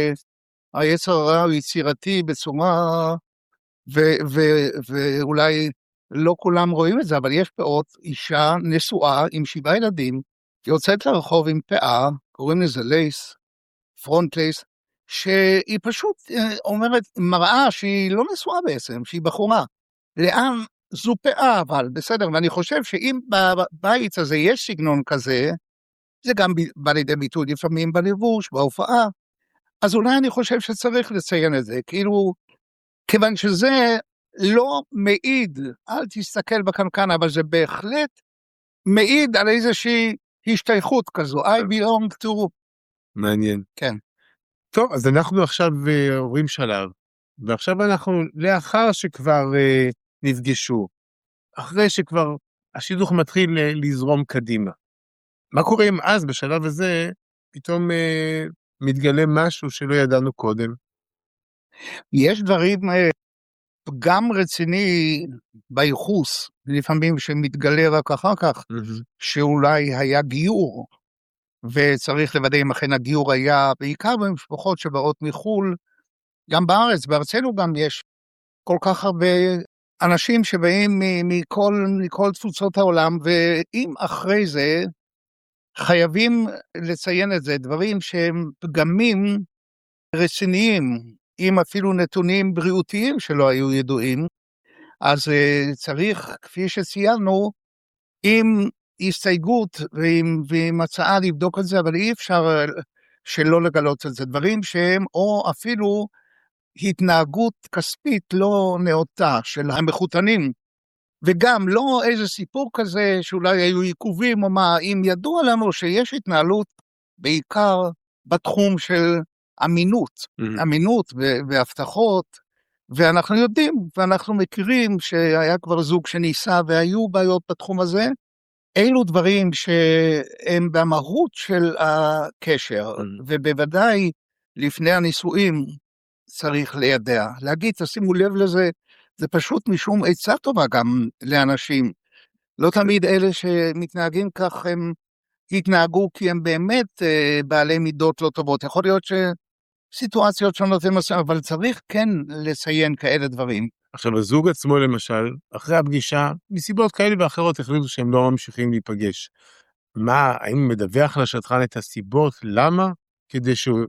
שהיצר הרע הוא יצירתי בצורה, ו- ו- ואולי לא כולם רואים את זה, אבל יש פאות, אישה נשואה עם שבעה ילדים, יוצאת לרחוב עם פאה, קוראים לזה לייס, פרונט לייס, שהיא פשוט אומרת, מראה שהיא לא נשואה בעצם, שהיא בחורה. לאן זו פאה, אבל בסדר, ואני חושב שאם בבית הזה יש סגנון כזה, זה גם בא לידי ביטוי לפעמים בלבוש, בהופעה, אז אולי אני חושב שצריך לציין את זה, כאילו, כיוון שזה לא מעיד, אל תסתכל בקנקן, אבל זה בהחלט מעיד על איזושהי השתייכות כזו, I belong to. מעניין. כן. טוב, אז אנחנו עכשיו uh, עוברים שלב, ועכשיו אנחנו לאחר שכבר uh, נפגשו, אחרי שכבר השידוך מתחיל uh, לזרום קדימה. מה קורה אם אז בשלב הזה פתאום uh, מתגלה משהו שלא ידענו קודם? יש דברים, פגם רציני בייחוס, לפעמים שמתגלה רק אחר כך, Mm-hmm. שאולי היה גיור, וצריך לוודא אם אכן הגיור היה, בעיקר במשפחות שבאות מחול, גם בארץ, בארצנו גם יש כל כך הרבה אנשים שבאים מכל, מכל תפוצות העולם, ואם אחרי זה חייבים לציין את זה, דברים שהם פגמים רציניים, אם אפילו נתונים בריאותיים שלא היו ידועים, אז uh, צריך, כפי שציינו, עם הסתייגות ועם, ועם הצעה לבדוק את זה, אבל אי אפשר שלא לגלות את זה. דברים שהם, או אפילו התנהגות כספית לא נאותה של המחותנים, וגם לא איזה סיפור כזה שאולי היו עיכובים או מה, אם ידוע לנו שיש התנהלות בעיקר בתחום של אמינות, Mm-hmm. אמינות והבטחות, ואנחנו יודעים, ואנחנו מכירים שהיה כבר זוג שניסה והיו בעיות בתחום הזה, אילו דברים שהם במהות של הקשר, Mm-hmm. ובוודאי לפני הנישואים צריך לידע. להגיד, תשימו לב לזה, זה פשוט משום עצה טובה גם לאנשים. לא תמיד אלה שמתנהגים כך הם התנהגו כי הם באמת בעלי מידות לא טובות. יכול להיות שסיטואציות שונות הם עושים, אבל צריך כן לציין כאלה דברים. עכשיו, הזוג עצמו למשל, אחרי הפגישה, מסיבות כאלה ואחרות החליטו שהם לא ממשיכים להיפגש. מה, האם מדווח לשטחן את הסיבות? למה? כדי שהוא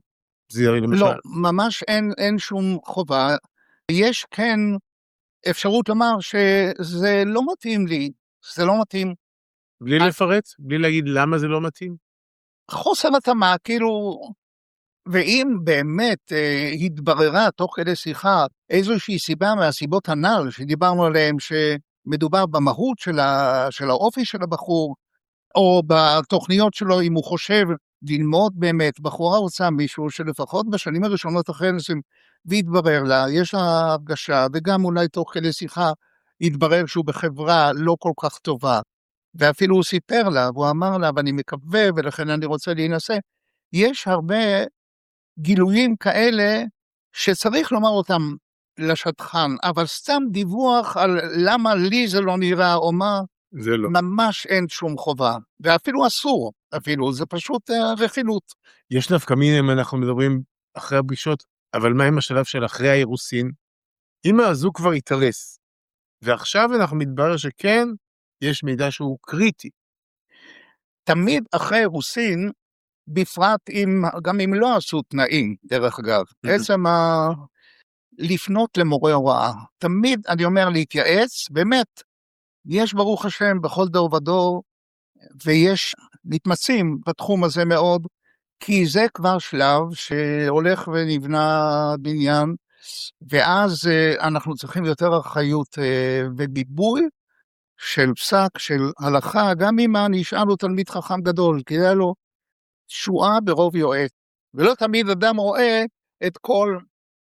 זירי למשל? לא, ממש אין, אין שום חובה. יש כן אפשרות לומר שזה לא מתאים לי, זה לא מתאים. בלי לפרט? בלי להגיד למה זה לא מתאים? חוסר התאמה, כאילו, ואם באמת אה, התבררה תוך כדי שיחה איזושהי סיבה מהסיבות הנ"ל שדיברנו עליהם, שמדובר במהות של, ה, של האופי של הבחור, או בתוכניות שלו, אם הוא חושב ללמוד באמת, בחורה רוצה מישהו שלפחות בשנים הראשונות אחרי נישואים, והתברר לה, יש לה הרגשה, וגם אולי תוך כדי שיחה התברר שהוא בחברה לא כל כך טובה, ואפילו הוא סיפר לה, והוא אמר לה, ואני מקווה, ולכן אני רוצה להינשא. יש הרבה גילויים כאלה שצריך לומר אותם לשטחן, אבל סתם דיווח על למה לי זה לא נראה, או מה, זה לא. ממש אין שום חובה, ואפילו אסור, אפילו, זה פשוט uh, רכילות. יש נפקא מינה אם אנחנו מדברים אחרי הפגישות, אבל מה עם השלב של אחרי האירוסין? אם הזוג כבר התארס, ועכשיו אנחנו מתברר שכן, יש מידע שהוא קריטי. תמיד אחרי אירוסין, בפרט אם, גם אם לא עשו תנאים, דרך אגב, בעצם ה... לפנות למורה הוראה, תמיד אני אומר להתייעץ, באמת, יש ברוך השם בכל דור ודור, ויש מתמצאים בתחום הזה מאוד, כי זה כבר שלב שהולך ונבנה בניין, ואז אנחנו צריכים יותר אחריות וביבוי של פסק, של הלכה, גם אם אני אשאל לו תלמיד חכם גדול, כי היה לו שועה ברוב יועץ, ולא תמיד אדם רואה את כל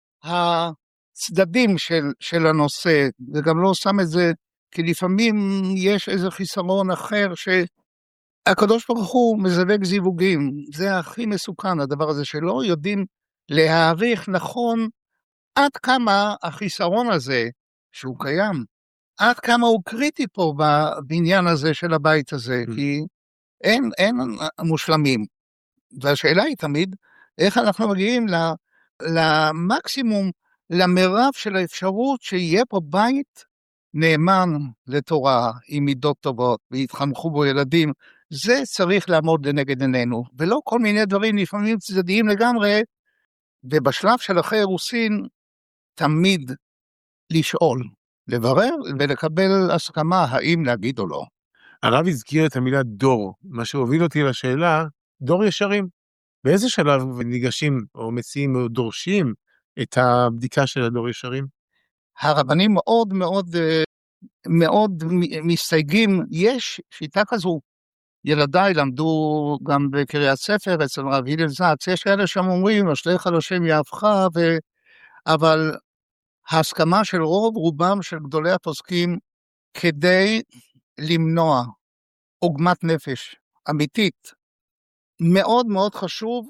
הצדדים של, של הנושא, וגם לא שם את זה, כי לפעמים יש איזה חיסרון אחר שהקדוש ברוך הוא מזווג זיווגים, זה הכי מסוכן, הדבר הזה שלא יודעים להעריך נכון עד כמה החיסרון הזה שהוא קיים, עד כמה הוא קריטי פה בבניין הזה של הבית הזה, כי אין, אין מושלמים. והשאלה היא תמיד, איך אנחנו מגיעים למקסימום, למרב של האפשרות שיהיה פה בית נאמן לתורה, עם מידות טובות, והתחנכו בו ילדים, זה צריך לעמוד לנגד עינינו, ולא כל מיני דברים לפעמים צדדיים לגמרי, ובשלב של אחרי אירוסין, תמיד לשאול, לברר ולקבל הסכמה, האם להגיד או לא. הרב הזכיר את המילה דור, מה שהוביל אותי לשאלה, דור ישרים. באיזה שלב ניגשים או מציעים או דורשים את הבדיקה של הדור ישרים? הרבנים מאוד מאוד מאוד מסתייגים, יש שיטה כזו, ילדיי למדו גם בקריית ספר אצל רב הלל זץ, יש כאלה שם אומרים, אשליך על השם יהבך, ו... אבל ההסכמה של רוב רובם של גדולי הפוסקים, כדי למנוע עוגמת נפש אמיתית, מאוד מאוד חשוב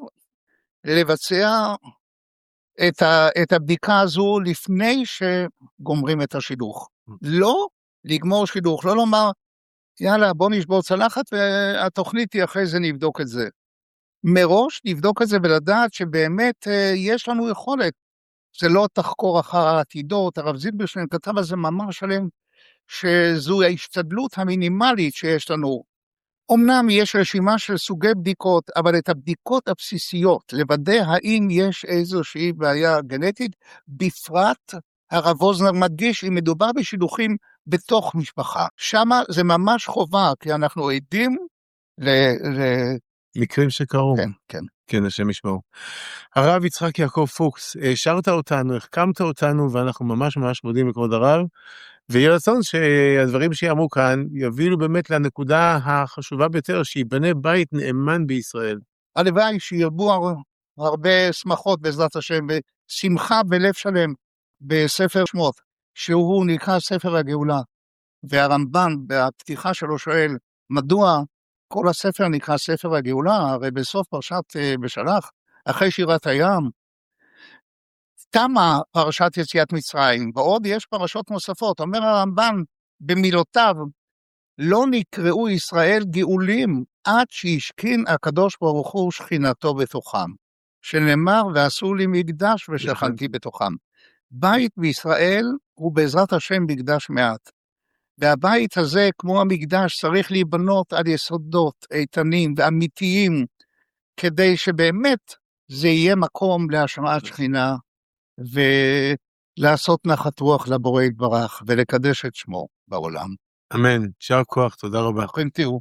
לבצע את, ה, את הבדיקה הזו לפני שגומרים את השידוך. לא לגמור שידוך, לא לומר, יאללה בוא נשבור צלחת והתוכנית היא אחרי זה נבדוק את זה. מראש נבדוק את זה ולדעת שבאמת יש לנו יכולת, זה לא תחקור אחר העתידות, הרב זילברשטיין כתב על זה מאמר שלם, שזו ההשתדלות המינימלית שיש לנו, אמנם יש רשימה של סוגי בדיקות, אבל את הבדיקות הבסיסיות, לוודא האם יש איזושהי בעיה גנטית, בפרט הרב ווזנר מדגיש, אם מדובר בשידוכים בתוך משפחה. שמה זה ממש חובה, כי אנחנו עדים ל... ל... מקרים שקרו. כן, כן. כן, השם ישמעו. הרב יצחק יעקב פוקס, השארת אותנו, החכמת אותנו, ואנחנו ממש ממש מודים לכבוד הרב, ויהיה רצון שהדברים שיאמרו כאן יובילו באמת לנקודה החשובה ביותר, שיבנה בית נאמן בישראל. הלוואי שירבו הרבה שמחות בעזרת השם, ושמחה בלב שלם בספר שמות, שהוא נקרא ספר הגאולה, והרמב"ן בפתיחה שלו שואל, מדוע כל הספר נקרא ספר הגאולה? הרי בסוף פרשת בשלח, אחרי שירת הים, תמה פרשת יציאת מצרים, ועוד יש פרשות נוספות. אומר הרמב"ן במילותיו, לא נקראו ישראל גאולים עד שישכין הקדוש ברוך הוא שכינתו בתוכם, שנאמר ועשו לי מקדש ושכנתי בתוכם. בית בישראל הוא בעזרת השם מקדש מעט, והבית הזה כמו המקדש צריך להיבנות על יסודות איתנים ואמיתיים, כדי שבאמת זה יהיה מקום להשראת שכינה, ולעשות נחת רוח לבורא יתברך, ולקדש את שמו בעולם. אמן, יישר כוח, תודה רבה. כן, תראו.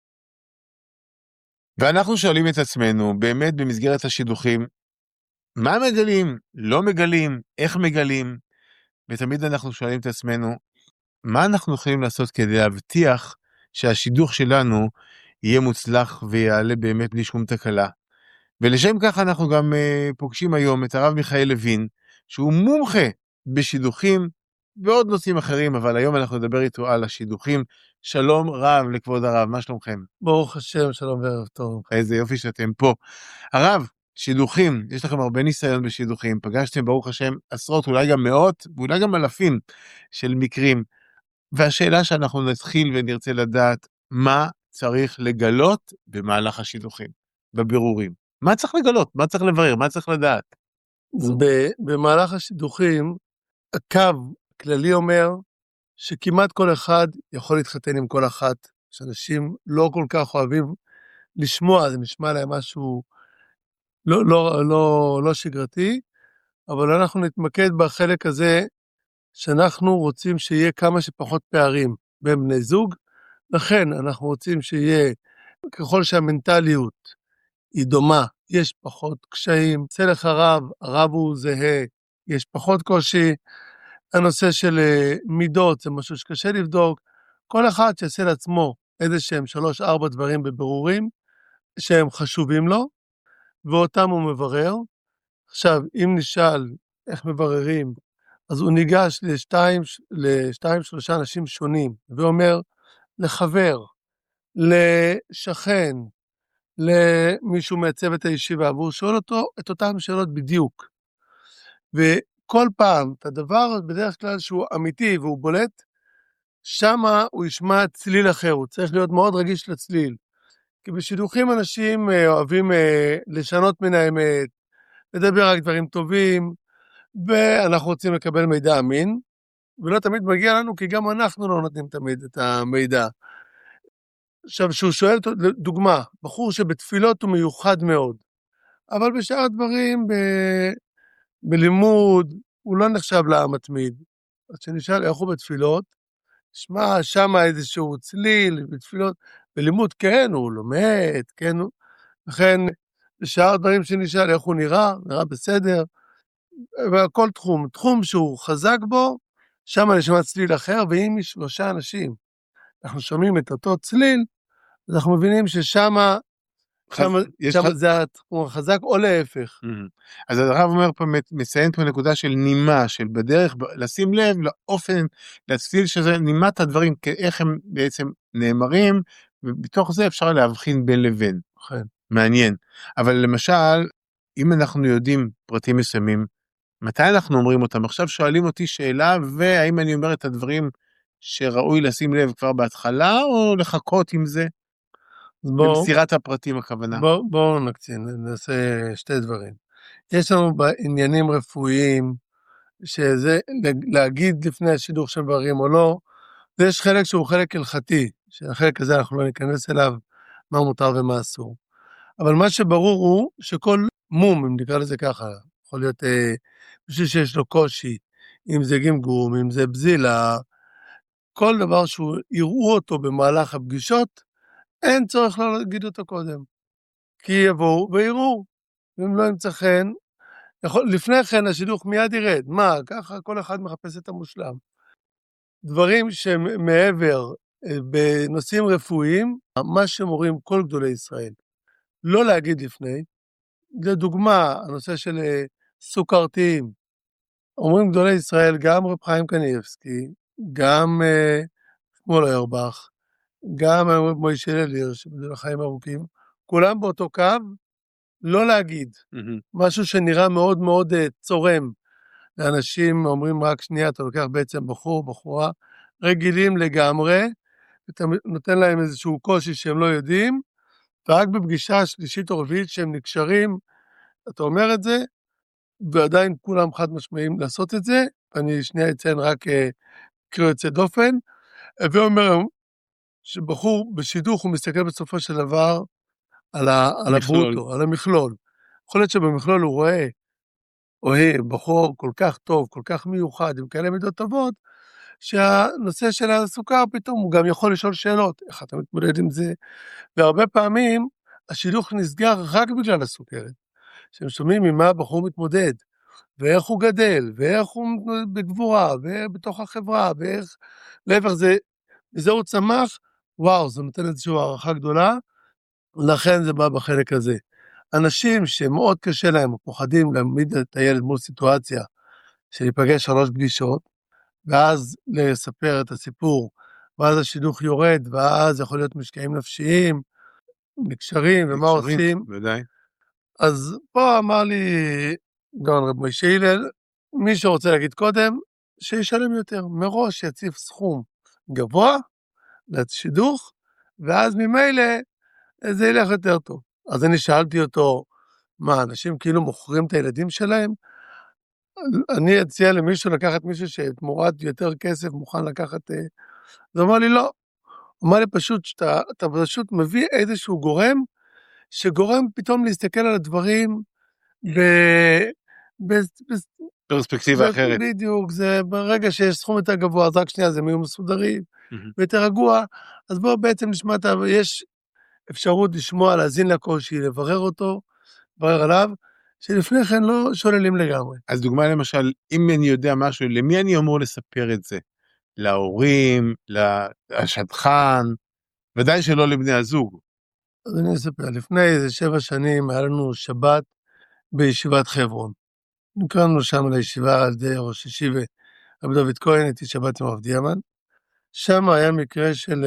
ואנחנו שואלים את עצמנו, באמת במסגרת השידוכים, מה מגלים, לא מגלים, איך מגלים, ותמיד אנחנו שואלים את עצמנו, מה אנחנו יכולים לעשות כדי להבטיח שהשידוך שלנו יהיה מוצלח ויעלה באמת בלי שום תקלה. ולשם כך אנחנו גם uh, פוגשים היום את הרב מיכאל לוין, שהוא מומחה בשידוכים ועוד נושאים אחרים, אבל היום אנחנו נדבר איתו על השידוכים. שלום רב לכבוד הרב, מה שלומכם? ברוך השם, שלום וערב טוב. איזה יופי שאתם פה. הרב, שידוכים, יש לכם הרבה ניסיון בשידוכים, פגשתם ברוך השם עשרות, אולי גם מאות, ואולי גם אלפים של מקרים, והשאלה שאנחנו נתחיל ונרצה לדעת, מה צריך לגלות במהלך השידוכים, בבירורים? מה צריך לגלות? מה צריך לברר? מה צריך לדעת? במהלך השידוכים, הקו כללי אומר שכמעט כל אחד יכול להתחתן עם כל אחת, שאנשים לא כל כך אוהבים לשמוע, זה נשמע להם משהו לא, לא, לא, לא שגרתי, אבל אנחנו נתמקד בחלק הזה שאנחנו רוצים שיהיה כמה שפחות פערים בין בני זוג, לכן אנחנו רוצים שיהיה, ככל שהמנטליות היא דומה, יש פחות קשיים, צלח הרב, הרב הוא זהה, יש פחות קושי, הנושא של מידות זה משהו שקשה לבדוק, כל אחד שיעשה לעצמו איזה שהם שלוש ארבע דברים בבירורים שהם חשובים לו, ואותם הוא מברר. עכשיו, אם נשאל איך מבררים, אז הוא ניגש לשתיים, לשתיים שלושה אנשים שונים, ואומר לחבר, לשכן, למישהו מצוות הישיבה, והוא שואל אותו את אותם שאלות בדיוק. וכל פעם, את הדבר בדרך כלל שהוא אמיתי והוא בולט, שמה הוא ישמע צליל אחר, הוא צריך להיות מאוד רגיש לצליל. כי בשידוכים אנשים אוהבים לשנות מן האמת, לדבר רק דברים טובים, ואנחנו רוצים לקבל מידע אמין, ולא תמיד מגיע לנו, כי גם אנחנו לא נותנים תמיד את המידע. עכשיו, שהוא שואל, דוגמה, בחור שבתפילות הוא מיוחד מאוד, אבל בשאר הדברים, ב... בלימוד, הוא לא נחשב למתמיד. אז כשנשאל איך הוא בתפילות, שמע, שמה איזשהו צליל, בתפילות, בלימוד כן, הוא לומד, כן, הוא... לכן, בשאר הדברים שנשאל איך הוא נראה, נראה בסדר, וכל תחום, תחום שהוא חזק בו, שם נשמע צליל אחר, ואם משלושה אנשים אנחנו שומעים את אותו צליל, אז אנחנו מבינים ששם זה התחום החזק או להפך. אז הרב אומר פה, מציין פה נקודה של נימה, של בדרך, לשים לב לאופן, לצליל שזה נימת הדברים, איך הם בעצם נאמרים, ובתוך זה אפשר להבחין בין לבין. מעניין. אבל למשל, אם אנחנו יודעים פרטים מסוימים, מתי אנחנו אומרים אותם? עכשיו שואלים אותי שאלה, והאם אני אומר את הדברים שראוי לשים לב כבר בהתחלה, או לחכות עם זה? במסירת הפרטים הכוונה. בואו בוא נקצין, נעשה שתי דברים. יש לנו בעניינים רפואיים, שזה להגיד לפני השידוך של דברים או לא, ויש חלק שהוא חלק הלכתי, שהחלק הזה אנחנו לא ניכנס אליו, מה מותר ומה אסור. אבל מה שברור הוא שכל מום, אם נקרא לזה ככה, יכול להיות אה, בשביל שיש לו קושי, אם זה גמגום, אם זה בזילה, כל דבר שהוא יראו אותו במהלך הפגישות, אין צורך לא להגיד אותו קודם. כי יבואו ויראו, ואם לא ימצא חן, יכול, לפני כן השידוך מיד ירד. מה, ככה כל אחד מחפש את המושלם. דברים שמעבר בנושאים רפואיים, מה שמורים כל גדולי ישראל, לא להגיד לפני, לדוגמה, הנושא של סוכרתיים, אומרים גדולי ישראל, גם רב חיים קניבסקי, גם שמואל אוירבך, גם רב מוישה לליר, שבדל החיים ארוכים, כולם באותו קו, לא להגיד, mm-hmm. משהו שנראה מאוד מאוד צורם, לאנשים אומרים רק שנייה, אתה לוקח בעצם בחור, בחורה, רגילים לגמרי, אתה נותן להם איזשהו קושי שהם לא יודעים, ורק בפגישה שלישית או רביעית שהם נקשרים, אתה אומר את זה, ועדיין כולם חד משמעיים לעשות את זה, אני שנייה אציין רק קריאה יוצא דופן, ואומר שבחור בשידוך הוא מסתכל בסופו של דבר על, ה, על הברוטו, על המכלול. יכול להיות שבמכלול הוא רואה, אוהב, בחור כל כך טוב, כל כך מיוחד, עם כאלה מידות טובות, שהנושא של הסוכר פתאום הוא גם יכול לשאול שאלות, איך אתה מתמודד עם זה, והרבה פעמים השילוך נסגר רק בגלל הסוכרת, שהם שומעים ממה הבחור מתמודד, ואיך הוא גדל, ואיך הוא בגבורה, ובתוך החברה, ואיך לעבר זה, מזה הוא צמח, וואו, זה נותן איזושהי הערכה גדולה, לכן זה בא בחלק הזה. אנשים שמאוד קשה להם, פוחדים להעמיד את הילד מול סיטואציה, של להיפגש שלוש פגישות, ואז לספר את הסיפור, ואז השילוך יורד, ואז יכול להיות משקעים נפשיים, נקשרים, ומה עושים. ודאי. אז פה אמר לי, גאון רב משה הלל, מי שרוצה להגיד קודם, שישלם יותר, מראש יציב סכום גבוה, לשידוך, ואז ממילא זה ילך יותר טוב. אז אני שאלתי אותו, מה, אנשים כאילו מוכרים את הילדים שלהם? אני אציע למישהו לקחת מישהו שתמורת יותר כסף מוכן לקחת, זה אומר לי לא. הוא אמר לי פשוט שאתה אתה פשוט מביא איזשהו גורם, שגורם פתאום להסתכל על הדברים ב... ב... ב... פרספקטיבה אחרת. בדיוק, זה ברגע שיש סכום יותר גבוה, אז רק שנייה זה מיום מסודרים, ויותר רגוע, אז בואו בעצם נשמע, יש אפשרות לשמוע, להזין לקושי, לברר אותו, לברר עליו, שלפני כן לא שוללים לגמרי. אז דוגמה למשל, אם אני יודע משהו, למי אני אמור לספר את זה? להורים, לשדכן, ודאי שלא לבני הזוג. אז אני אספר, לפני איזה שבע שנים היה לנו שבת בישיבת חברון. נקראנו שם לישיבה על ידי ראש ישיבה, רבי דוד כהן, הייתי שבת עם הרב דיאמן. שם היה מקרה של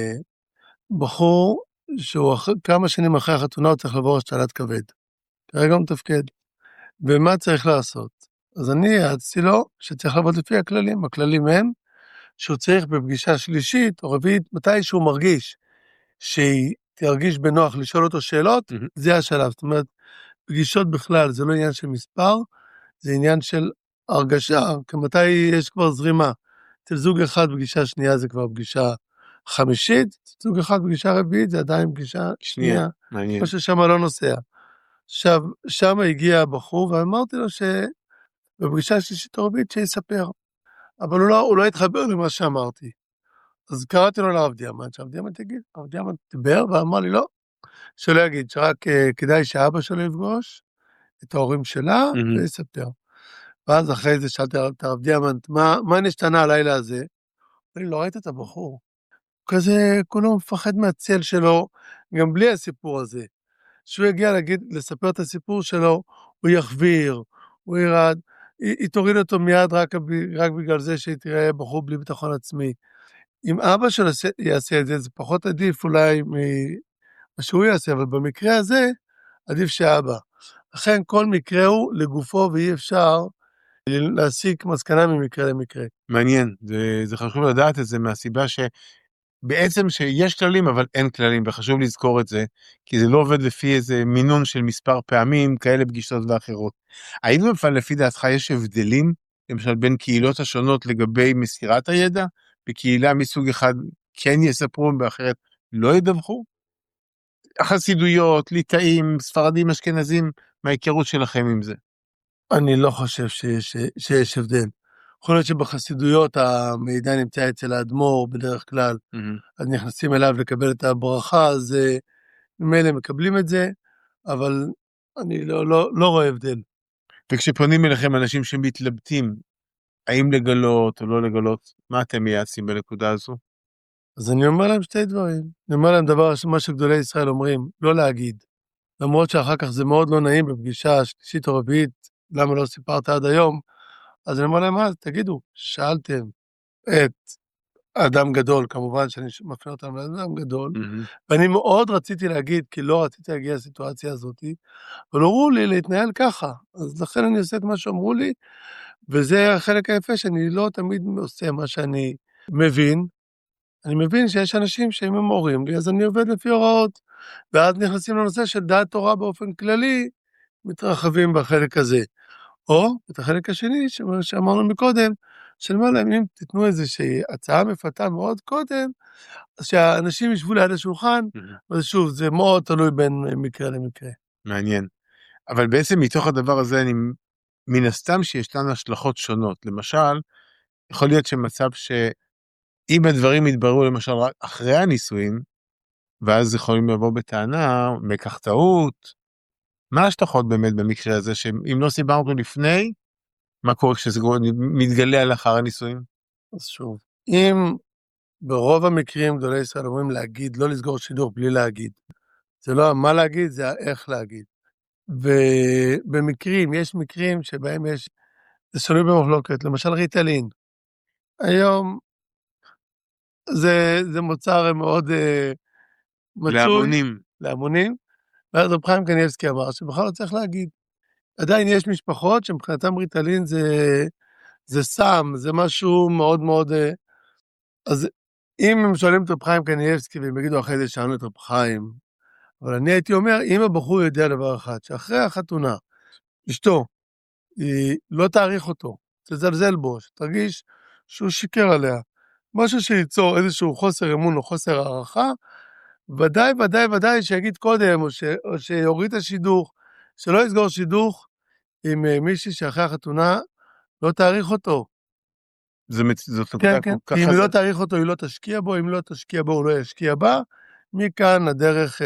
בחור, שהוא כמה שנים אחרי החתונה הוא צריך לעבור השתלת כבד. כרגע הוא מתפקד. ומה צריך לעשות? אז אני יעצתי לו שצריך לעבוד לפי הכללים. הכללים הם שהוא צריך בפגישה שלישית או רביעית, מתי שהוא מרגיש שהיא תרגיש בנוח לשאול אותו שאלות, mm-hmm. זה השלב. זאת אומרת, פגישות בכלל זה לא עניין של מספר, זה עניין של הרגשה, כמתי יש כבר זרימה. אצל זוג אחד פגישה שנייה זה כבר פגישה חמישית, זוג אחד פגישה רביעית זה עדיין פגישה שנייה. מעניין. כמו ששם לא נוסע. עכשיו, שם הגיע הבחור ואמרתי לו שבפגישה שלישית או רביעית שיספר. אבל הוא לא, הוא לא התחבר למה שאמרתי. אז קראתי לו לרב דיאמן, שהרב דיאמן תגיד, הרב דיאמן דיבר ואמר לי לא, שלא יגיד, שרק כדאי שאבא שלו יפגוש את ההורים שלה mm-hmm. ויספר. ואז אחרי זה שאלתי את הרב דיאמן, מה, מה נשתנה הלילה הזה? אני לא ראית את הבחור. הוא כזה, כולו מפחד מהצל שלו, גם בלי הסיפור הזה. שהוא יגיע להגיד, לספר את הסיפור שלו, הוא יחביר, הוא ירד, היא, היא תוריד אותו מיד רק, רק בגלל זה שהיא תראה בחור בלי ביטחון עצמי. אם אבא שלו יעשה את זה, זה פחות עדיף אולי ממה שהוא יעשה, אבל במקרה הזה, עדיף שאבא. לכן כל מקרה הוא לגופו, ואי אפשר להסיק מסקנה ממקרה למקרה. מעניין, זה, זה חשוב לדעת את זה מהסיבה שבעצם שיש כללים, אבל אין כללים, וחשוב לזכור את זה, כי זה לא עובד לפי איזה מינון של מספר פעמים, כאלה פגישות ואחרות. האם בפעם לפי דעתך יש הבדלים, למשל בין קהילות השונות לגבי מסירת הידע, בקהילה מסוג אחד כן יספרו, באחרת לא ידווחו? החסידויות, ליטאים, ספרדים, אשכנזים, מההיכרות שלכם עם זה? אני לא חושב שיש, שיש הבדל. יכול להיות שבחסידויות המידע נמצא אצל האדמו"ר בדרך כלל, mm-hmm. אז נכנסים אליו לקבל את הברכה, אז ממילא מקבלים את זה, אבל אני לא, לא, לא רואה הבדל. וכשפונים אליכם אנשים שמתלבטים, האם לגלות או לא לגלות, מה אתם מייעצים בנקודה הזו? אז אני אומר להם שתי דברים. אני אומר להם דבר מה שגדולי ישראל אומרים, לא להגיד. למרות שאחר כך זה מאוד לא נעים בפגישה שלישית או רביעית, למה לא סיפרת עד היום, אז אני אומר להם, אז תגידו, שאלתם את אדם גדול, כמובן שאני מפנה אותם לאדם גדול, mm-hmm. ואני מאוד רציתי להגיד, כי לא רציתי להגיע לסיטואציה הזאת, אבל אמרו לי להתנהל ככה, אז לכן אני עושה את מה שאמרו לי, וזה החלק היפה שאני לא תמיד עושה מה שאני מבין, אני מבין שיש אנשים שאם הם אומרים לי, אז אני עובד לפי הוראות, ואז נכנסים לנושא של דעת תורה באופן כללי, מתרחבים בחלק הזה. או את החלק השני שאמרנו מקודם, שלמה להם אם תיתנו איזושהי הצעה מפתה מאוד קודם, אז שהאנשים ישבו ליד השולחן, mm-hmm. אבל שוב, זה מאוד תלוי בין מקרה למקרה. מעניין. אבל בעצם מתוך הדבר הזה אני מן הסתם שישנן השלכות שונות. למשל, יכול להיות שמצב שאם הדברים יתבררו למשל רק אחרי הניסויים, ואז יכולים לבוא בטענה, מקח טעות, מה ההשלכות באמת במקרה הזה, שאם לא סיברנו אותו לפני, מה קורה כשזה מתגלה לאחר הניסויים? אז שוב, אם ברוב המקרים גדולי ישראל אומרים להגיד, לא לסגור שידור בלי להגיד, זה לא מה להגיד, זה איך להגיד. ובמקרים, יש מקרים שבהם יש, זה שנוי במחלוקת, למשל ריטלין. היום זה, זה מוצר מאוד uh, מצוי. להמונים. להמונים. ואז רב חיים קניבסקי אמר שבכלל לא צריך להגיד. עדיין יש משפחות שמבחינתם ריטלין זה, זה סם, זה משהו מאוד מאוד... Uh, אז אם הם שואלים את רב חיים קניבסקי והם יגידו אחרי זה שאלנו את רב חיים, אבל אני הייתי אומר, אם הבחור יודע דבר אחד, שאחרי החתונה, אשתו, היא לא תאריך אותו, תזלזל בו, שתרגיש שהוא שיקר עליה, משהו שיצור איזשהו חוסר אמון או חוסר הערכה, ודאי, ודאי, ודאי שיגיד קודם, או, ש, או שיוריד את השידוך, שלא יסגור שידוך עם מישהי שאחרי החתונה לא תאריך אותו. זה, זאת כן, כן, כי אם היא לא תאריך אותו, היא לא תשקיע בו, אם לא תשקיע בו, הוא לא ישקיע בה, מכאן הדרך,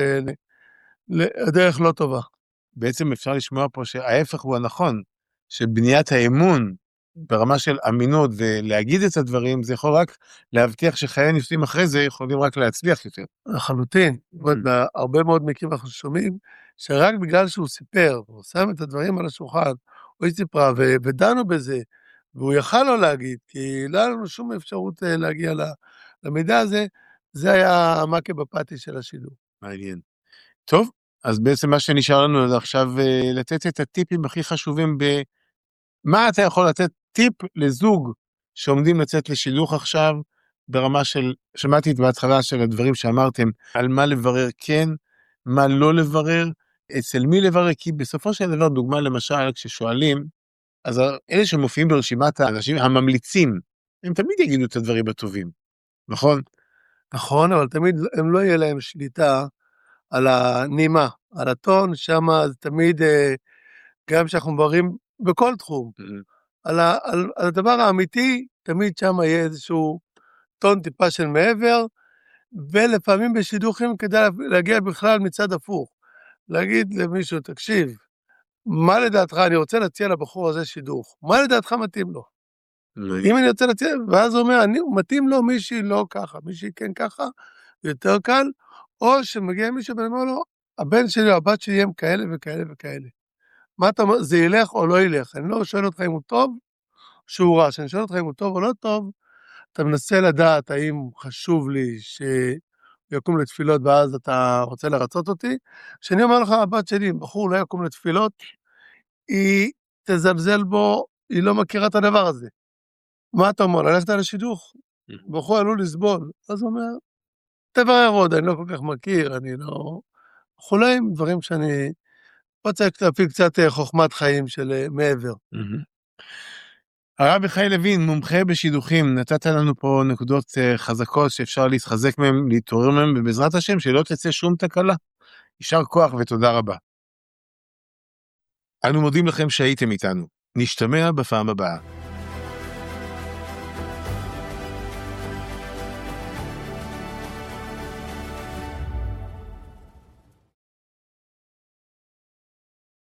הדרך לא טובה. בעצם אפשר לשמוע פה שההפך הוא הנכון, שבניית האמון ברמה של אמינות ולהגיד את הדברים, זה יכול רק להבטיח שחיי הניסויים אחרי זה יכולים רק להצליח יותר. לחלוטין. בהרבה מאוד מקרים אנחנו שומעים, שרק בגלל שהוא סיפר, הוא שם את הדברים על השולחן, הוא סיפרה ודנו בזה, והוא יכל לו להגיד, כי לא היה לנו שום אפשרות להגיע למידע הזה, זה היה המכה בפאטי של השידור. מעניין. טוב, אז בעצם מה שנשאר לנו עכשיו לתת את הטיפים הכי חשובים ב... מה אתה יכול לתת טיפ לזוג שעומדים לצאת לשילוך עכשיו ברמה של, שמעתי את בהתחלה של הדברים שאמרתם, על מה לברר כן, מה לא לברר, אצל מי לברר, כי בסופו של דבר דוגמה למשל כששואלים, אז אלה שמופיעים ברשימת האנשים הממליצים, הם תמיד יגידו את הדברים הטובים, נכון? נכון, אבל תמיד הם לא יהיה להם שליטה על הנימה, על הטון, שם זה תמיד, גם שאנחנו מבררים בכל תחום, על, ה, על, על הדבר האמיתי, תמיד שם יהיה איזשהו טון טיפה של מעבר, ולפעמים בשידוכים כדי להגיע בכלל מצד הפוך, להגיד למישהו, תקשיב, מה לדעתך, אני רוצה להציע לבחור הזה שידוך, מה לדעתך מתאים לו? אם אני רוצה להציע, ואז הוא אומר, אני, מתאים לו מישהי לא ככה, מישהי כן ככה, יותר קל, או שמגיע מישהו ואומר לו, הבן שלי או הבת שלי הם כאלה וכאלה וכאלה. מה אתה אומר, זה ילך או לא ילך? אני לא שואל אותך אם הוא טוב, שהוא רע. שאני שואל אותך אם הוא טוב או לא טוב, אתה מנסה לדעת האם חשוב לי שיקום לתפילות ואז אתה רוצה לרצות אותי. כשאני אומר לך, הבת שלי, אם בחור לא יקום לתפילות, היא תזלזל בו, היא לא מכירה את הדבר הזה. מה אתה אומר? ללכת על השידוך? בחור עלול לסבול. אז הוא אומר, תברר עוד, אני לא כל כך מכיר, אני לא... חולים, דברים שאני רוצה להפיק קצת חוכמת חיים של מעבר. הרב מיכאל לוין, מומחה בשידוכים, נתת לנו פה נקודות חזקות שאפשר להתחזק מהם, להתעורר מהם, ובעזרת השם שלא תצא שום תקלה. יישר כוח ותודה רבה. אנו מודים לכם שהייתם איתנו. נשתמע בפעם הבאה.